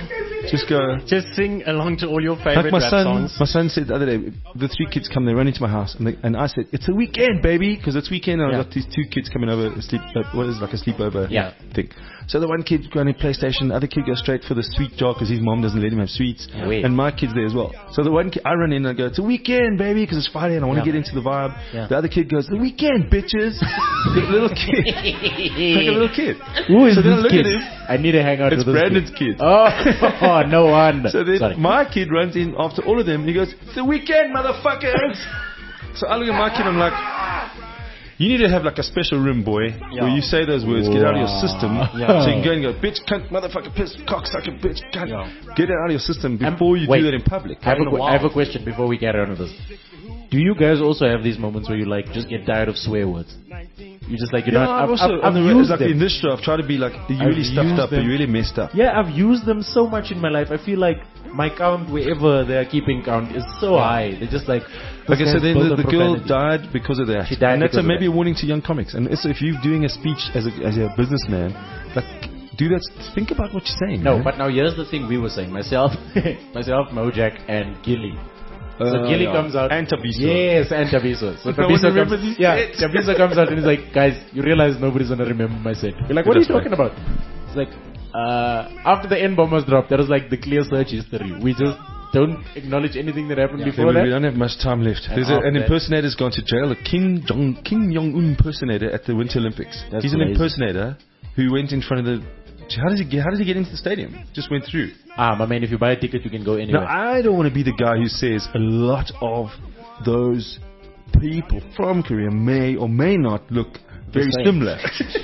Just go. Just sing along to all your favorite Like rap songs. my son said the other day, the 3 kids come, they run into my house, and I said, it's a weekend, baby, because it's weekend, and I've got these 2 kids coming over, a sleepover thing. So the one kid going to PlayStation, the other kid goes straight for the sweet jar because his mom doesn't let him have sweets, and my kid's there as well. So the one kid, I run in and I go, it's a weekend, baby, because it's Friday and I want to get into the vibe. The other kid goes, the weekend, bitches. The little kid, like a little kid. Who is so then I this look kid? at him. I need to hang out It's with this Brandon's kid. Oh, no wonder. So then Sorry. my kid runs in after all of them and he goes, it's the weekend, motherfuckers. So I look at my kid and I'm like, you need to have like a special room, boy, where you say those words, get out of your system, so you can go and go, bitch, cunt, motherfucker, piss, cocksucker, bitch, cunt. Get it out of your system before you do that in public. I have a question before we carry on with this. Do you guys also have these moments where you like just get tired of swear words? You just like, you know, I've used like them. in this show, I've tried to be like, you really stuffed up, but you really messed up. Yeah, I've used them so much in my life. I feel like my count, wherever they're keeping count, is so high. They're just like... Okay, so then the girl died because of that. She died and that's because of maybe that. a warning to young comics. And so if you're doing a speech as a businessman, like, do that, think about what you're saying. No, man. but now here's the thing we were saying. Myself, Mojack, and Gilly. So Gilly comes out. And Tabiso. Yes, and Tabiso. So Tabiso comes out and he's like, guys, you realize nobody's going to remember my set. We're like, what are you talking about? It's like, after the N-bomb was dropped, that was like the clear search history. We just don't acknowledge anything that happened before that. We don't have much time left. There's an impersonator's gone to jail, a Kim Jong-un impersonator at the Winter Olympics. He's an impersonator who went in front of the... How does he get into the stadium? Just went through. My man, if you buy a ticket, you can go anywhere. Now, I don't want to be the guy who says a lot of those people from Korea may or may not look very similar.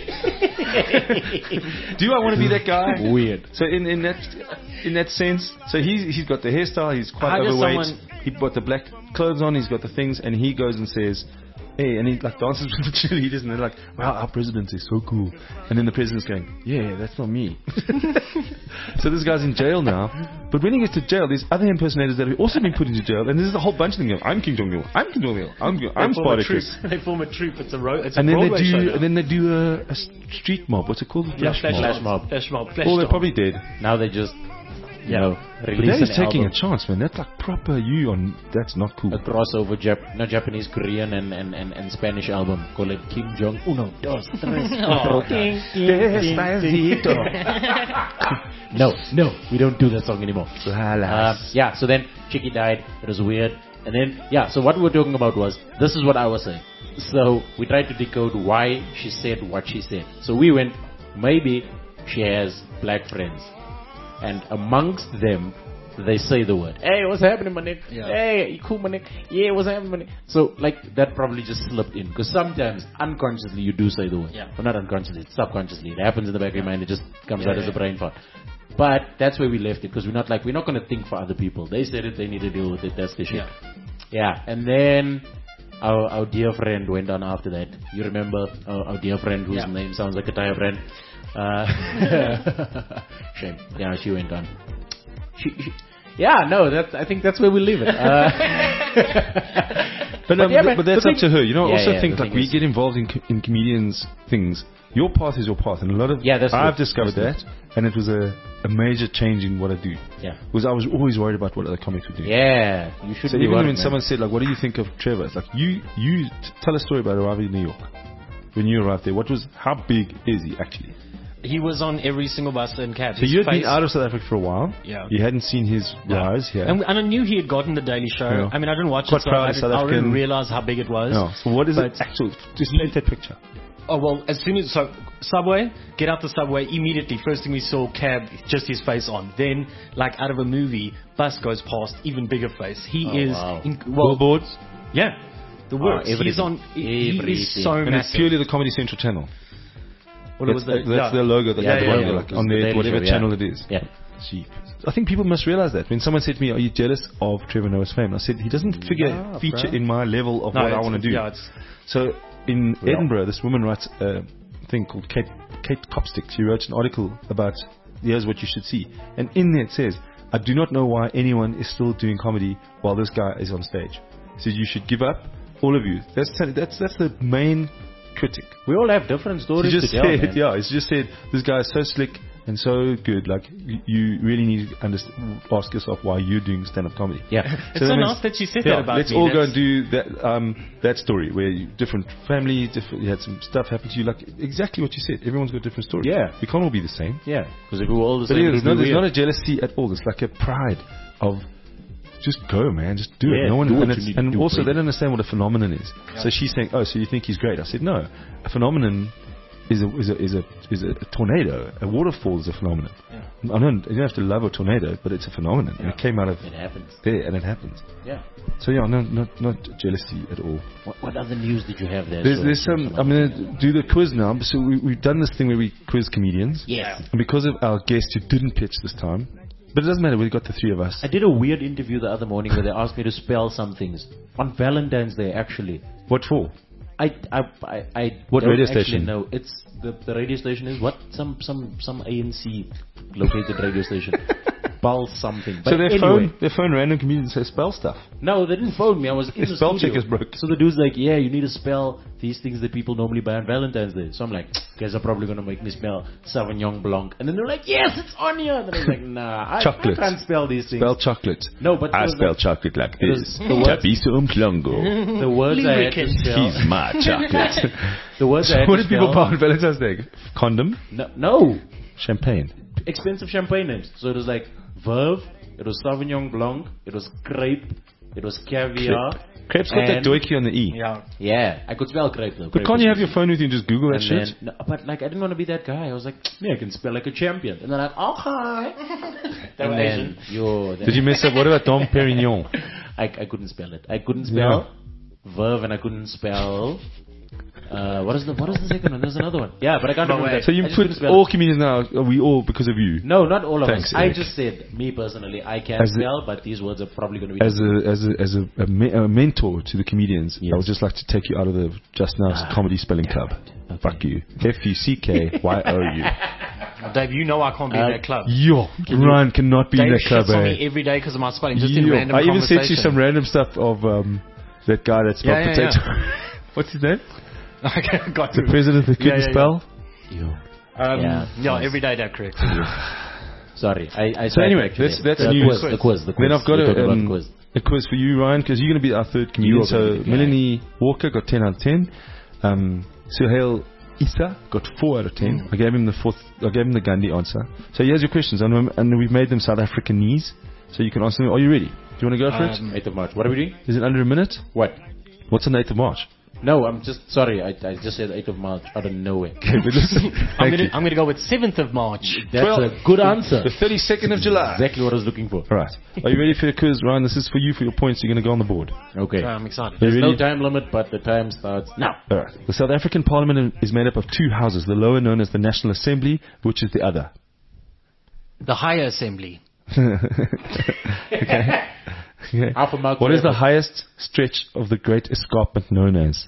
Do I want to be that guy? Weird. So in that sense, so he's got the hairstyle, he's quite overweight. He got the black clothes on, he's got the things, and he goes and says, hey, and he like dances with the cheerleaders, and they're like, wow, our president is so cool. And then the president's going, yeah, that's not me. So this guy's in jail now. But when he gets to jail, there's other impersonators that have also been put into jail, and there's a whole bunch of them going, I'm Kim Jong-il, I'm Kim Jong-il, I'm Spartacus. They form a troupe. It's a Broadway And show. then they do a street mob. What's it called? Flash mob. Oh, they're probably dead. Now they just, you know, But release that is an taking album. a chance, man. That's like proper you on. That's not cool. A crossover Japanese, Korean, and Spanish album. Call it Kim Jong Uno, dos, tres, cuatro. No, we don't do that song anymore. Yeah, so then Chicky died. It was weird. And then, so what we were talking about was, this is what I was saying. So we tried to decode why she said what she said. So we went, maybe she has black friends. And amongst them, they say the word, hey, what's happening, my nigga? Hey, you cool, my nigga? Yeah, what's happening, my nigga? So, like, that probably just slipped in. Because sometimes, unconsciously, you do say the word. Well, not unconsciously, it's subconsciously. It happens in the back of your mind. It just comes out as a brain fart. But that's where we left it. Because we're not going to think for other people. They said it, they need to deal with it. That's the shit. Yeah. And then our dear friend went on after that. You remember our dear friend whose name sounds like a tire brand? Shame. Yeah, she went on. I think that's where we leave it. But that's up to her. You know, I also the think like thing we is- get involved in comedians things. Your path is your path, and a lot of I've discovered that, and it was a major change in what I do. Because I was always worried about what other comics would do. Yeah, you should. So be even worried, when man. someone said like, "What do you think of Trevor?" It's like you tell a story about arriving in New York. When you arrived there, how big is he actually? He was on every single bus in cab. So you had been out of South Africa for a while. Yeah. You hadn't seen his rise here. And I knew he had gotten the Daily Show. Yeah. I mean, I didn't watch Quite it, so proud I of South didn't African. realize how big it was. No. So what is But- it actually? Just paint that picture. Oh, well, as soon as, subway, get out the subway, immediately, first thing we saw, cab, just his face on. Then, like out of a movie, bus goes past, even bigger face. He is, wow. Billboards. yeah, the works. everything. He's on, he is Everything. so And it's massive. purely the Comedy Central channel. What was That's the- their logo. That Yeah, they yeah, want yeah. like on It's the their Daily whatever Show, channel it is. Yeah. Cheap. I think people must realize that. When someone said to me, "Are you jealous of Trevor Noah's fame?" I said, "He doesn't feature in my level of what I want to do." Yeah, it's, So in Edinburgh, this woman writes a thing called Kate Copstick. She wrote an article about here's what you should see, and in there it says, "I do not know why anyone is still doing comedy while this guy is on stage." So you should give up, all of you. That's the main critic. We all have different stories He just to tell, said, man. he's just said this guy is so slick and so good. Like you really need to ask yourself why you're doing stand-up comedy. Yeah. It's so nice that you said that about let's me. all go and do that story where different family, you had some stuff happen to you, like exactly what you said. Everyone's got different stories. Yeah. We can't all be the same. Yeah. Because if we were all the But same, yeah, it would be there's weird. not a jealousy at all. It's like a pride of just go, man, just do it. Yeah, No one, do what and, you it's, need to and do, also baby. they don't understand what a phenomenon is. So she's saying, "Oh, so you think he's great?" I said, "No, a phenomenon is a tornado. A waterfall is a phenomenon. You don't have to love a tornado, but it's a phenomenon. And it came out of It happens. there, and it happens. Yeah. So yeah, not jealousy at all. What other news did you have there? There's some. I'm going to do the quiz now. So we've done this thing where we quiz comedians. Yes. And because of our guest who didn't pitch this time, but it doesn't matter. We've got the three of us. I did a weird interview the other morning where they asked me to spell some things on Valentine's Day. Actually, What for? I What don't radio actually station? know. It's the radio station is what some ANC located radio station. Ball something. But So they anyway, phone random comedians and say spell stuff. no, they didn't phone me. I was in The the spell studio. check is broke. So the dude's like, yeah, you need to spell these things that people normally buy on Valentine's Day. So I'm like, guys are probably going to make me spell Sauvignon Blanc. And then they're like, yes, it's on here. And I was like, nah, I Chocolate. can't spell these things. Spell chocolate. No, but I it was spell like- chocolate like it was this. the words- Tabiso umplongo. the words I had to spell. He's my chocolate. The words I So had what to did people spell. buy on Valentine's Day? Condom? No, Champagne. expensive champagne names. So it was like Verve, it was Sauvignon Blanc, it was Crepe, it was Caviar. Crepe's got that and- doiky on the E. Yeah. Yeah, I could spell Crepe though. But Crepe can't was you have easy. your phone with you and just Google that And shit? then, no, but like I didn't want to be that guy. I was like, yeah, I can spell like a champion. And they're like, okay. And then Did you mess up? What about Dom Perignon? I couldn't spell it. I couldn't spell Verve, and I couldn't spell. What is the second one? There's another one. Yeah, but I can't remember. So you I just put couldn't spell all it. comedians now, are we all because of you? No, not all of Thanks, us. I Eric. just said, me personally, I can As a- spell, but these words are probably going to be. As a mentor to the comedians, Yes. I would just like to take you out of the Just Now Comedy Spelling Club. Okay. Fuck you. FUCKYOU. Dave, you know I can't be in that club. Yo, Ryan cannot be in Dave that club, shits on eh? me every day because of my spelling, just in Yo, random I even conversation. sent you some random stuff of that guy that spelled Yeah, yeah, potato. What's his name? Okay, got The to. president that couldn't Yeah, yeah, spell? Yeah, every day that correct. Sorry, I So anyway, that's news. The quiz. Then I've got We're talking about quiz. a quiz for you, Ryan, because you're going to be our third comedian. You are So going to be the guy. Melanie Walker got 10 out of 10. Suhail Issa got 4 out of 10. I gave him the Gandhi answer. So here's your questions, and we've made them South Africanese, so you can answer them. Are you ready? Do you want to go for it? 8th of March. What are we doing? Is it under a minute? What? What's on the 8th of March? No, I'm just sorry. I just said 8th of March out of nowhere. But listen, I'm thank you. gonna go with 7th of March. That's a good answer. The 32nd of July. Exactly what I was looking for. All right. Are you ready for your quiz, Ryan? This is for you for your points. You're going to go on the board. Okay. I'm excited. Are you There's ready? no time limit, but the time starts now. All right. The South African Parliament is made up of two houses. The lower known as the National Assembly, which is the other. The Higher Assembly. Okay. Half a mark. What for is the effort. highest stretch of the Great Escarpment known as?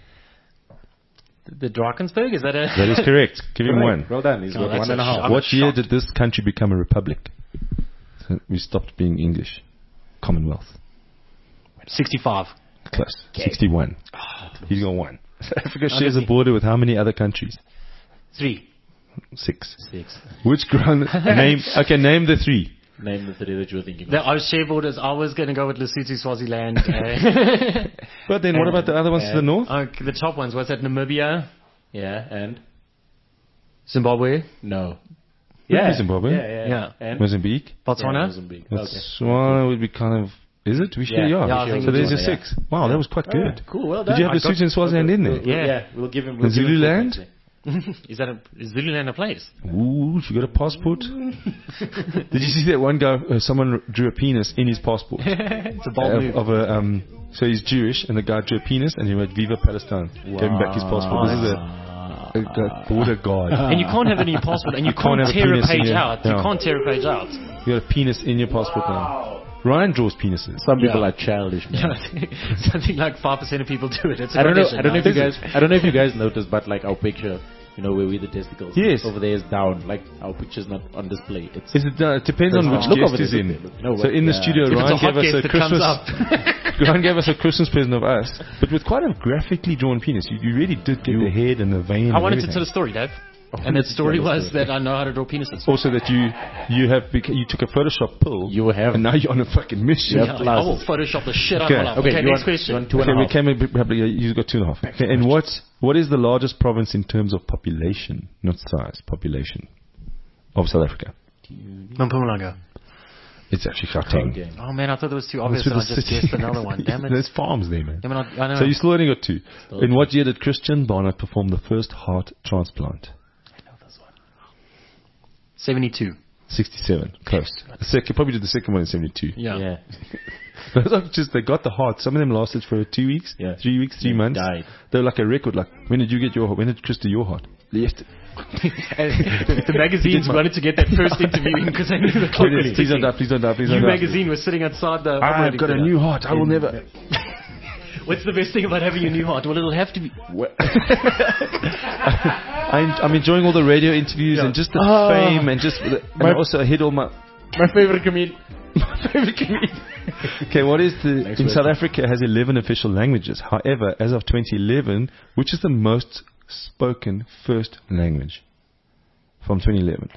The Drakensberg? Is that a... That is correct. Give him one. Well done. He's got that's 1.5. I'm What year shocked. did this country become a republic? So we stopped being English. Commonwealth. 65. Close. 61. He's got one. South Africa shares a Honestly. border with how many other countries? 3. 6. 6. Which ground name? Okay, name the three. Name the 3 that you were thinking The of. our share borders, I was going to go with Lesotho, Swaziland. But then what about the other ones to the north? The top ones, was that Namibia, Yeah, and? Zimbabwe, No. Would be Zimbabwe. Yeah. And? Mozambique. Yeah, Botswana? Mozambique. Okay. Botswana would be kind of. Is it? We should. Yeah. Yeah. Yeah, I think So there's your Botswana, 6. Wow, that was quite good. Cool, well Did done. you have I Lesotho and Swaziland in there? Yeah. We'll give him. And Zululand? Is Zululand a place? Ooh, if you got a passport. Did you see that one guy? Someone drew a penis in his passport. It's a bold move. So he's Jewish, and the guy drew a penis, and he wrote "Viva Palestine." Gave him back his passport. This is a border guard. And you can't have it in your passport, and you can't can't have a tear a penis in page your- out. You yeah. can't tear a page out. You got a penis in your passport now. Ryan draws penises. Some people Yeah. are childish, man. Something like 5% of people do it. It's a I don't know. condition I don't know now. if you guys noticed, but like our picture, you know, where we the testicles. Yes. Over there is down. Like our picture's not on display. It's Is it? It depends on which Look guest over is there, in. look there. No, So but, in the yeah. studio, If it's a Ryan hot gave us guest, a it comes Christmas. up. Ryan gave us a Christmas present of us, but with quite a graphically drawn penis. You really did get the head and the vein. I and wanted to everything. tell a story, Dave. And that story was that I know how to draw penises. Also that you took a Photoshop pill. You have. And now you're on a fucking mission. I will Photoshop the shit out Okay. of my life. Okay, Okay, you next want question. two and a half. You've got 2.5. Okay, and what is the largest province in terms of population, not size, population of South Africa? Mpumalanga. It's actually Gauteng. Okay. Oh man, I thought it was too obvious It's and I with the just city. guessed another one. Damn it. There's farms there, man. Damn it, I know. So you still only got 2. In what year did Christian Barnett perform the first heart transplant? 72. 67. Close. Probably did the second one in 72. Yeah. Those are just, they got the heart. Some of them lasted for 2 weeks, Yeah. 3 weeks, 3 months. Died. They were like a record. Like, when did Chris do your heart? Yesterday. The magazines wanted to get that first interview in because they knew the clock was Please don't ticking. die, please don't die, please don't You die. magazine was sitting outside the I've operating got a theatre. new heart. I will never. What's the best thing about having a new heart? Well, it'll have to be. I'm enjoying all the radio interviews and just the fame and just. And also, I hit all my. My favorite comedian. Okay, what is the. Next in question. South Africa, it has 11 official languages. However, as of 2011, which is the most spoken first language from 2011?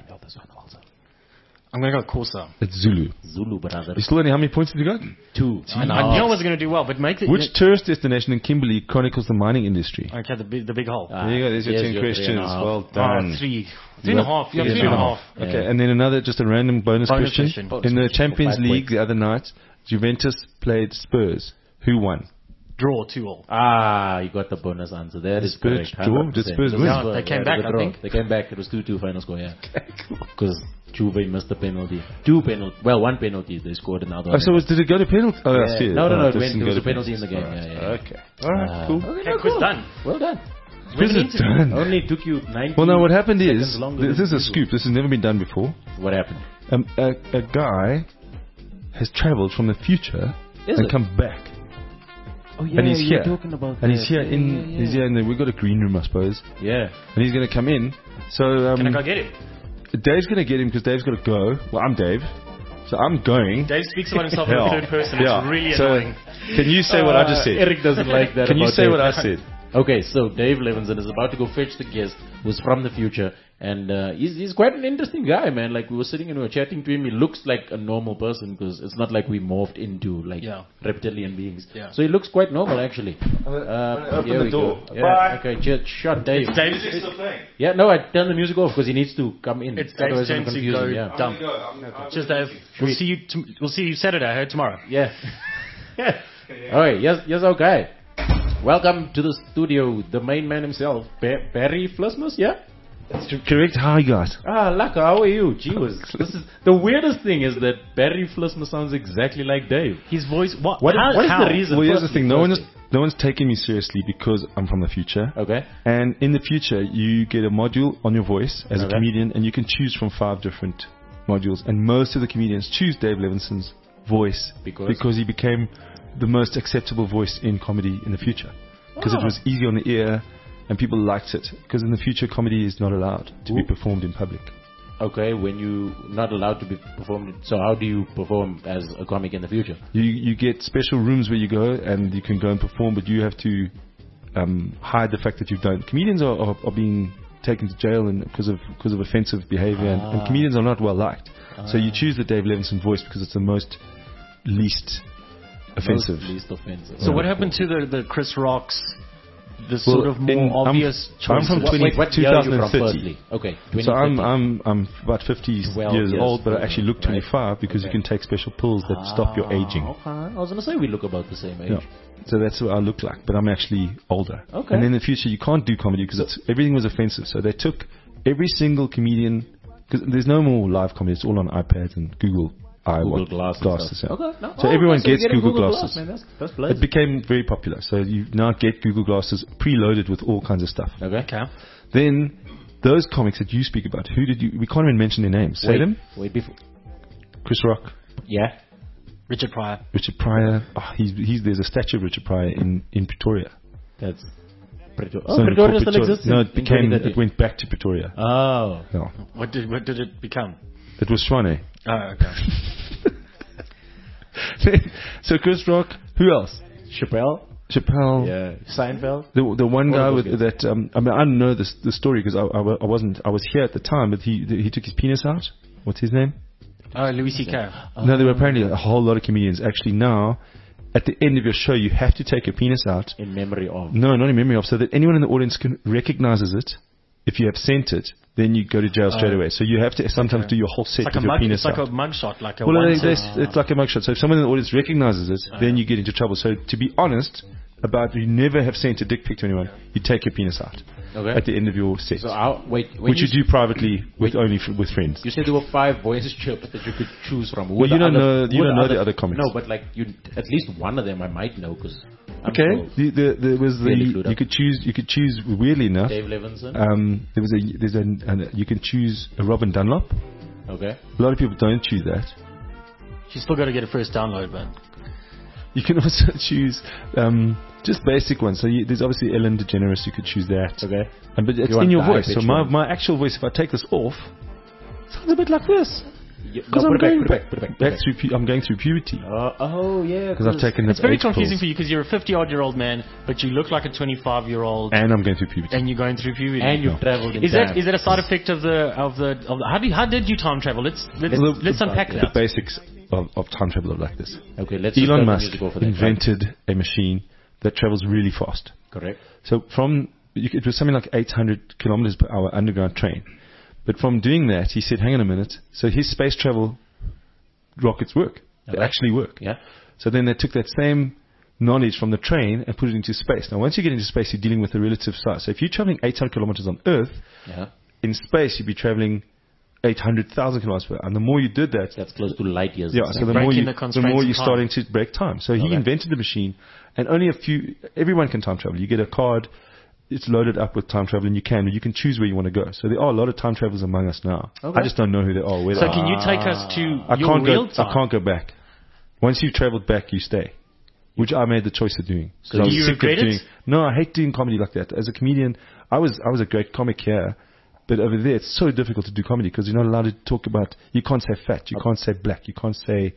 I'm going to go Xhosa. It's Zulu. Zulu, brother. You still only how many points did you got? 2. I knew I was going to do well, but make it. Which tourist destination in Kimberley chronicles the mining industry? Okay, the big hole. There you go. There's your 10 questions. Well done. 3 and a half. Yeah, Yeah, 3.5. Okay, and then another, just a random bonus question. In the Champions 5 League points. the other night, Juventus played Spurs. Who won? Draw 2-all. You got the bonus answer. That is Spurs correct. draw? 100%. Did Spurs It was win? Spurs. No, they came It back, was a I draw. think. They came back. It was 2-2 final score, yeah. Because Juve missed the penalty. 2 penalties. Well, 1 penalty. They scored another one. Did it go to penalty? Oh, I see it. No, Oh, it doesn't was go a to penalty in the game. penalties. Yeah. Okay. Alright, cool. Okay, quiz done. Well done. Quiz is done. Only took you 90 Well, now what happened is, seconds longer this than is a usual. scoop. This has never been done before. What happened? A guy has travelled from the future Is and it? come back. Oh, yeah, And he's you're here. talking about And that. he's here he's here we've got a green room, I suppose. Yeah. And he's going to come in. So, Can I go get him? Dave's going to get him because Dave's got to go. Well, I'm Dave. So I'm going. Dave speaks about himself in the third person. It's really so annoying. Can you say what I just said? Eric doesn't like that. Can you about say Dave. what I said? Okay, so Dave Levinson is about to go fetch the guest who's from the future, and he's quite an interesting guy, man. Like, we were sitting and we were chatting to him. He looks like a normal person because it's not like we morphed into like reptilian beings. Yeah. So he looks quite normal, actually. Open Here the we door. go. Yeah, Bye. okay, shut Dave. Dave's Yeah, no, I turned the music off because he needs to come in. It's Otherwise Dave's I'm turn to confusing, go yeah. dump. Just Dave. We'll see you Saturday. I heard tomorrow. Yeah. All right, yes, okay. Welcome to the studio, the main man himself, Barry Flismus, yeah? That's correct. Hi, guys. Laka, how are you? Gee whiz. This is the weirdest thing is that Barry Flismus sounds exactly like Dave. His voice. What What is how? the reason? Well, here's the Firstly, thing. No one's taking me seriously because I'm from the future. Okay. And in the future, you get a module on your voice as a Okay. comedian, and you can choose from 5 different modules. And most of the comedians choose Dave Levinson's voice Because he became the most acceptable voice in comedy in the future. Because it was easy on the ear, and people liked it. Because in the future, comedy is not allowed to be performed in public. Okay, when you're not allowed to be performed, so how do you perform as a comic in the future? You get special rooms where you go, and you can go and perform, but you have to hide the fact that you've done. Comedians are being taken to jail and because of offensive behavior, and comedians are not well liked. So you choose the Dave Levinson voice because it's the most least offensive. Least offensive. So what happened to the Chris Rocks? The sort of more obvious I'm from choices? what year are you from 2030. firstly? Okay, So 2030. I'm about 50 12 years years old, but I older, actually look 25 because you can take special pills that stop your aging. Okay. I was going to say we look about the same age. Yeah. So that's what I look like, but I'm actually older. Okay. And in the future, you can't do comedy because everything was offensive. So they took every single comedian, because there's no more live comedy. It's all on iPads and Google Glasses. yeah. Okay. No, So everyone so you're gets getting Google Glass, Glasses. man. That's It blessed. became very popular. So you now get Google Glasses preloaded with all kinds of stuff. Okay. Then those comics that you speak about, we can't even mention their names. Say them. Wait before. Chris Rock, Yeah. Richard Pryor. Richard Pryor. There's a statue of Richard Pryor in Pretoria. That's Pretoria. So Oh, in Pretoria still Pretoria- exists. No, in it went back to Pretoria. Oh. No, What did it become? it was Swane. Oh, okay. So Chris Rock, who else? Chappelle. Chappelle. Yeah. Seinfeld. The one All guy of with those that. I mean, I don't know the story because I wasn't. I was here at the time, but he took his penis out. What's his name? Louis C.K. No, there were apparently a whole lot of comedians. Actually, now at the end of your show, you have to take your penis out. In memory of. No, not in memory of, so that anyone in the audience recognizes it. If you have sent it, then you go to jail straight away. So you have to sometimes do your whole set with your penis It's like out. a mugshot, like a Well, one-set. it's like a mugshot. So if someone in the audience recognizes it, then you get into trouble. So to be honest about, you never have sent a dick pic to anyone. You take your penis out Okay. at the end of your set, So wait. which you do privately with with friends. You said there were 5 voice chips that you could choose from. Who Well, were you the don't other- know. You who were don't know the other comics. No, but like at least one of them I might know because. Okay. There was Really clued you up. could choose. Weirdly enough, Dave Levinson. you can choose a Robin Dunlop. Okay. A lot of people don't choose that. You still got to get a first download, man. You can also choose just basic ones. So there's obviously Ellen DeGeneres. You could choose that. Okay. But it's You want in your the voice. So high-pitched my, one. my actual voice, if I take this off, sounds a bit like this. Because Put it back. That's through I'm going through puberty. Oh yeah. Because I've taken It's the very age confusing pills. for you because you're a 50-odd-year-old man, but you look like a 25-year-old, And I'm going through puberty. and you're going through puberty. And you've travelled in Is time. that a side effect of the how did you time travel? Let's unpack The that. basics of time travel are like this. Okay, let's just Elon start the Musk music off of that, invented a machine that travels really fast. Correct. So it was something like 800 kilometers per hour underground train. But from doing that, he said, hang on a minute. So his space travel rockets work. They Okay. actually work. Yeah. So then they took that same knowledge from the train and put it into space. Now, once you get into space, you're dealing with the relative size. So if you're traveling 800 kilometers on Earth, Yeah. in space, you'd be traveling 800,000 kilometers per hour. And the more you did that, That's close to light years. yeah, so the Breaking more, the constraints you're of time. starting to break time. So he Okay. invented the machine, and only everyone can time travel. You get a card, it's loaded up with time travel, and you can choose where you want to go. So there are a lot of time travelers among us now. Okay. I just don't know who they are. Where So they are. can you take us to I your can't real go. time? I can't go back. Once you've traveled back, you stay. Which I made the choice of doing. So 'Cause I do was you sick of regret it? doing- No, I hate doing comedy like that. As a comedian, I was a great comic here, but over there it's so difficult to do comedy because you're not allowed to talk about. You can't say fat. You can't say black. You can't say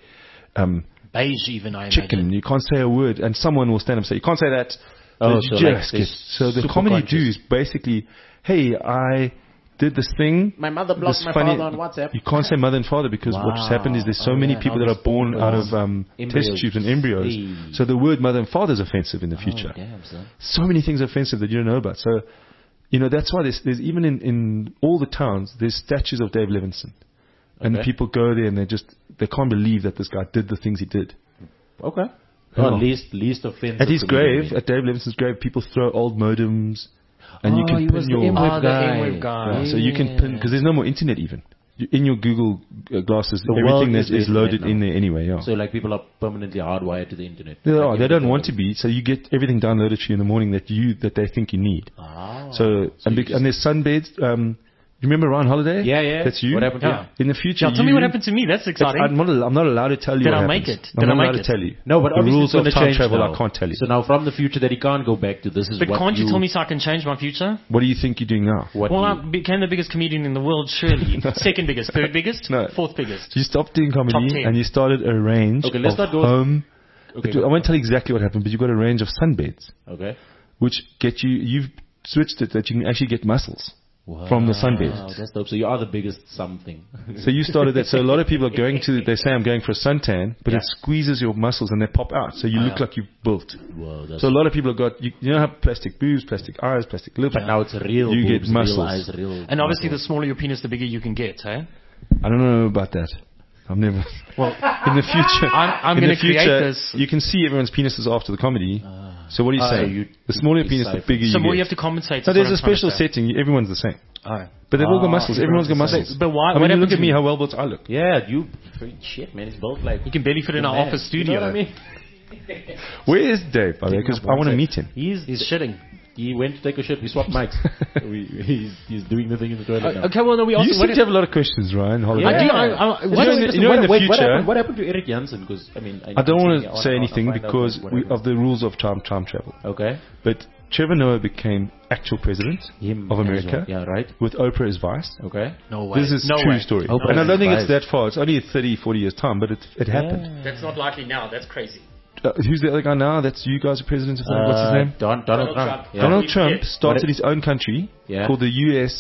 Beige, even I chicken. imagine. You can't say a word, and someone will stand up and say, "You can't say that." Oh, you so like just this get- so the super comedy you do conscious. is basically, hey, I did this thing. My mother blocked this my funny- father on WhatsApp. You can't say mother and father because what's happened is there's so Oh, many yeah, people now that are there's born people out of embryos. test tubes and embryos. Hey. So the word mother and father is offensive in the future. Oh, damn, son. So many things are offensive that you don't know about. So, that's why there's even in all the towns, there's statues of Dave Levinson. And Okay. people go there and they can't believe that this guy did the things he did. Okay. Yeah. Oh, least offensive. At his to me, grave, I at Dave Levinson's grave, people throw old modems, and you Oh, can he pin was the your M-Wave the guy. M-Wave guy. yeah, so you can pin because there's no more internet even. In your Google glasses, The world everything is that is the loaded internet in now. there anyway. Yeah. So like people are permanently hardwired to the internet. They Like are. They everything don't want else. to be. So you get everything downloaded to you in the morning that they think you need. Ah. So and there's sunbeds. You remember Ryan Holiday? Yeah, yeah. That's you. What happened to Yeah. him? In the future, Yeah, tell me what happened to me. That's exciting. I'm not allowed to tell you. Did what I make happens. it? I'm Did not I make allowed it? to tell you. No, but the obviously rules it's gonna of time change travel, now. I can't tell you. So now from the future that he can't go back to, this is But what can't you tell me so I can change my future? What do you think you're doing now? What Well, you- I became the biggest comedian in the world, surely. Second biggest, third biggest, No. fourth biggest. You stopped doing Top comedy 10. and you started a range Okay, let's of not go- home. Okay, I won't tell you exactly what happened, but you've got a range of sunbeds, Okay. which get you've switched it that you can actually get muscles from the sunbed. Wow, that's dope. So you are the biggest something. So you started that. So a lot of people are going to, they say I'm going for a suntan, but Yeah. it squeezes your muscles and they pop out. So you look like you've built. Whoa, that's So a lot of people have got, you know how plastic boobs, plastic eyes, plastic lips. but now it's real. You get boobs, muscles. Real eyes, real And obviously, the muscles. smaller your penis, the bigger you can get, eh? I don't know about that. I've never. Well, in the future, I'm in gonna the future, create this. You can see everyone's penises after the comedy. So what do you say? The smaller your penis, the bigger you So more get. you have to compensate. So is there's what a I'm trying to special say. setting. Everyone's the same. Oh. But they've all got muscles. Everyone's got muscles. But why? I mean, what you look happens at me, to how well built I look. Yeah, you. Shit, man, it's both like. You can barely fit in the our man. office You studio. know what I mean? Where is Dave, by the way? Because I want to meet him. He's shitting. He went to take a shit. We swapped mics. He's doing the thing in the toilet now. Okay, well, no, we also. You seem to have a lot of questions, Ryan. Holiday. I do. You know, in the Wait, future- what happened to Eric Janssen? Because I mean, I don't want I to say anything find out because what happened. of the rules of time travel. Okay. But Trevor Noah became actual president Him of as America well. Yeah, right. with Oprah as vice. Okay. No way. This is no true way. story. Oprah And I as don't think vice. it's that far. It's only 30, 40 years time, but it happened. That's not likely now. That's crazy. who's the other guy now? That's you guys are president of that. What's his name? Donald Trump. Yeah. Donald Trump Yes. started his own country called the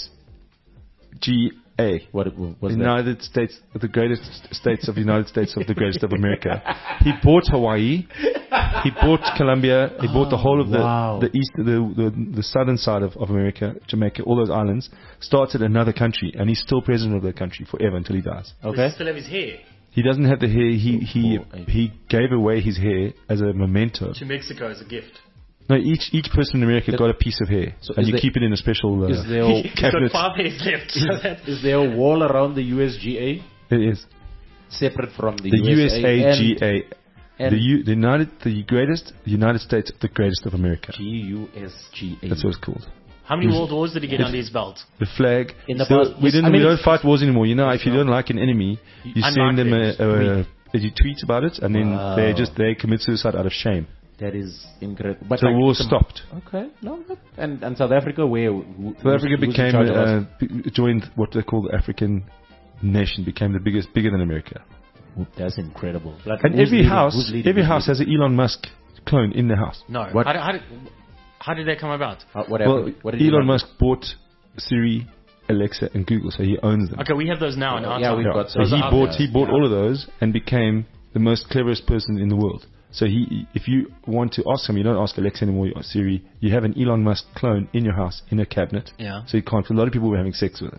USGA. What was that? United States, the greatest states of the United States of the greatest of America. He bought Hawaii. He bought Colombia. He bought the whole of the east, the southern side of America, Jamaica, all those islands. Started another country, and he's still president of that country forever until he dies. Does Okay. he still have his hair? He doesn't have the hair. He gave away his hair as a memento. To Mexico as a gift. No, each person in America got a piece of hair, So and is you there- keep it in a special Is there He's got cabinet. 5 hairs left. So that- is there a wall around the USGA It is separate from the the USA USAGA, the greatest United States of the greatest of America. GUSGA? That's what it's called. How many world wars did he get under his belt? The flag. In the So past- we yes, I we mean, don't fight wars anymore. You know, if you don't like an enemy, you send them you tweet about it, and then they commit suicide out of shame. That is incredible. But So the war stopped. Okay, no, and South Africa, where South Africa became joined what they call the African nation, became bigger than America. that's incredible. Like, And who's every leading? house, Who's leading? every house has an Elon Musk clone in the house. No. What? How did that come about? What Well, happened? What did Elon Musk bought Siri, Alexa, and Google, so he owns them. Okay, we have those now in our Yeah, time. we've got So those. he are bought there. all of those and became the most cleverest person in the world. So if you want to ask him, you don't ask Alexa anymore or Siri. You have an Elon Musk clone in your house in a cabinet. Yeah. So you can't. A lot of people were having sex with it.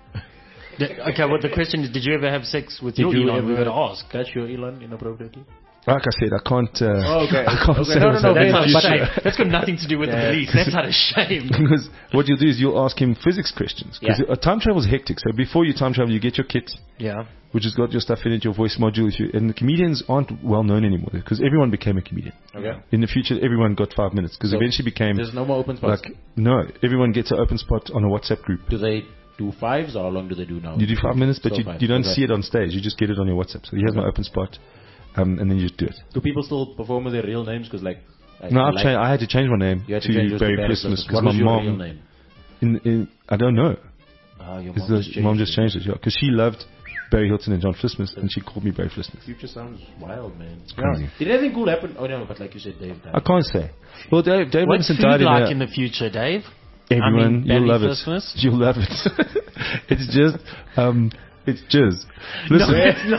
Okay, well, the question is, did you ever have sex with Did your you Elon? We ever would ask. touch your Elon inappropriately? Like I said, I can't. Okay. I can't Okay, say no, what's no, happening That's in not the a future. shame. That's got nothing to do with the police. That's not a shame. Because what you'll do is you'll ask him physics questions. Because time travel is hectic. So before you time travel, you get your kit, Yeah. which has got your stuff in it, your voice module. And the comedians aren't well known anymore because everyone became a comedian. Okay. In the future, everyone got 5 minutes because So eventually became There's no more open spots. like no. Everyone gets an open spot on a WhatsApp group. Do they do 5s, or how long do they do now? You do 5 minutes, but So you 5, don't okay. see it on stage. You just get it on your WhatsApp. So he has no open spot, and then you just do it. Do people still perform with their real names? Because No, I had to change my name You had to change to it Barry Barry Christmas Christmas. because What my was your real mom. name? I don't know. Your Because mom just changed it, yeah. Because she loved Barry Hilton and John Flismus, and she called me Barry Flismus. Future sounds wild, man. crazy. Did anything cool happen? Oh no, but like you said, Dave died. I can't say. Well, Dave What's Robinson food died like in in the future, Dave? everyone. Barry You'll love Christmas? it. You'll love it. It's just, it's jizz. Listen,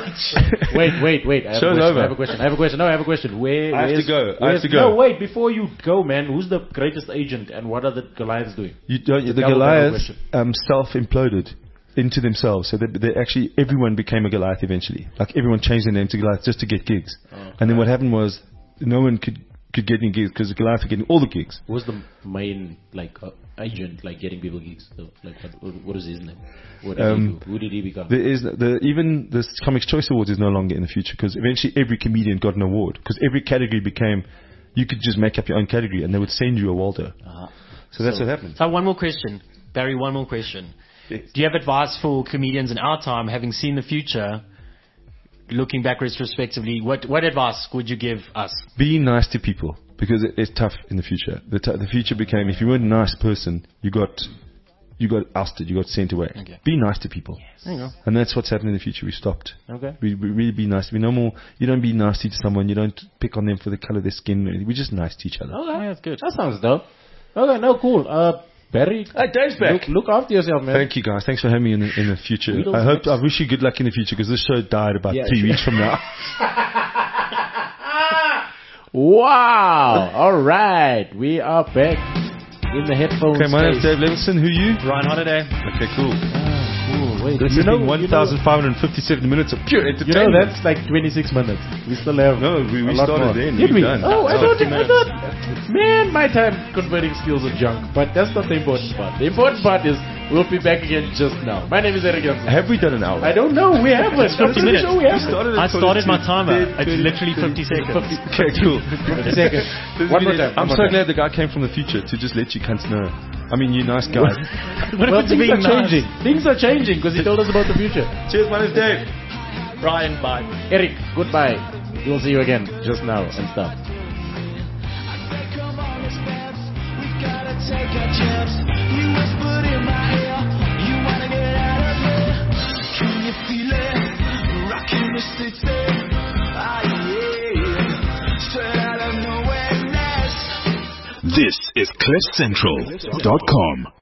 Wait. I have Show's a question. over. I have a question. No, I have a question. Where? I have to where's- go. I have where's- to go. No, wait. Before you go, man, who's the greatest agent, and what are the Goliaths doing? you don't, the double Goliaths question. self-imploded into themselves. So they actually, everyone became a Goliath eventually. Like everyone changed their name to Goliath just to get gigs. And then what happened was no one could get any gigs because the Goliath were getting all the gigs. Who's the main agent getting people gigs? So, what is his name? What did he do? Who did he become? There is even the Comics Choice Awards is no longer in the future because eventually every comedian got an award because every category became you could just make up your own category and they would send you a Waldo. So that's what happened. So one more question. Barry, one more question. Yes. Do you have advice for comedians in our time, having seen the future, looking back retrospectively, what advice would you give us? Be nice to people because it's tough in the future. The future became if you weren't a nice person, you got ousted, you got sent away. Okay. Be nice to people, There you go. and that's what's happening in the future. We stopped. Okay. We really be nice. We no more. You don't be nasty to someone. You don't pick on them for the color of their skin. We're just nice to each other. Okay. Yeah, that's good. That sounds dope. Okay, no, cool. Barry, Dave's back. Look after yourself, man. Thank you guys. Thanks for having me in the future. Weedles I wish you good luck in the future because this show died about 3 weeks from now. Wow. All right. We are back in the headphones. Okay, my name's Dave Levinson. Who are you? Ryan Holiday. Okay, cool. Cool. Wait, This has been 1,557 minutes of pure entertainment. that's like 26 minutes. We still have No, we a lot started more. then. Did We're we? done. Oh, I So thought, 50 minutes. man, my time converting skills are junk. But that's not the important part. The important part is we'll be back again just now. My name is Eric Janssen. Have we done an hour? I don't know. We haven't. 50 minutes. We haven't. I started my timer. It's literally 50 seconds. Okay, cool. 50 seconds. One more time. I'm so glad the guy came from the future to just let you cunts know. I mean, you nice guys. What Well, if it's things being are changing. nice? Things are changing because he told us about the future. Cheers, my name's Dave. Ryan, bye. Eric, goodbye. We'll see you again just now and stuff. Take a chance. You whispered in my ear. You wanna get out of here? Can you feel it? Rocking the city. Ah yeah. Straight This is CliffCentral.com.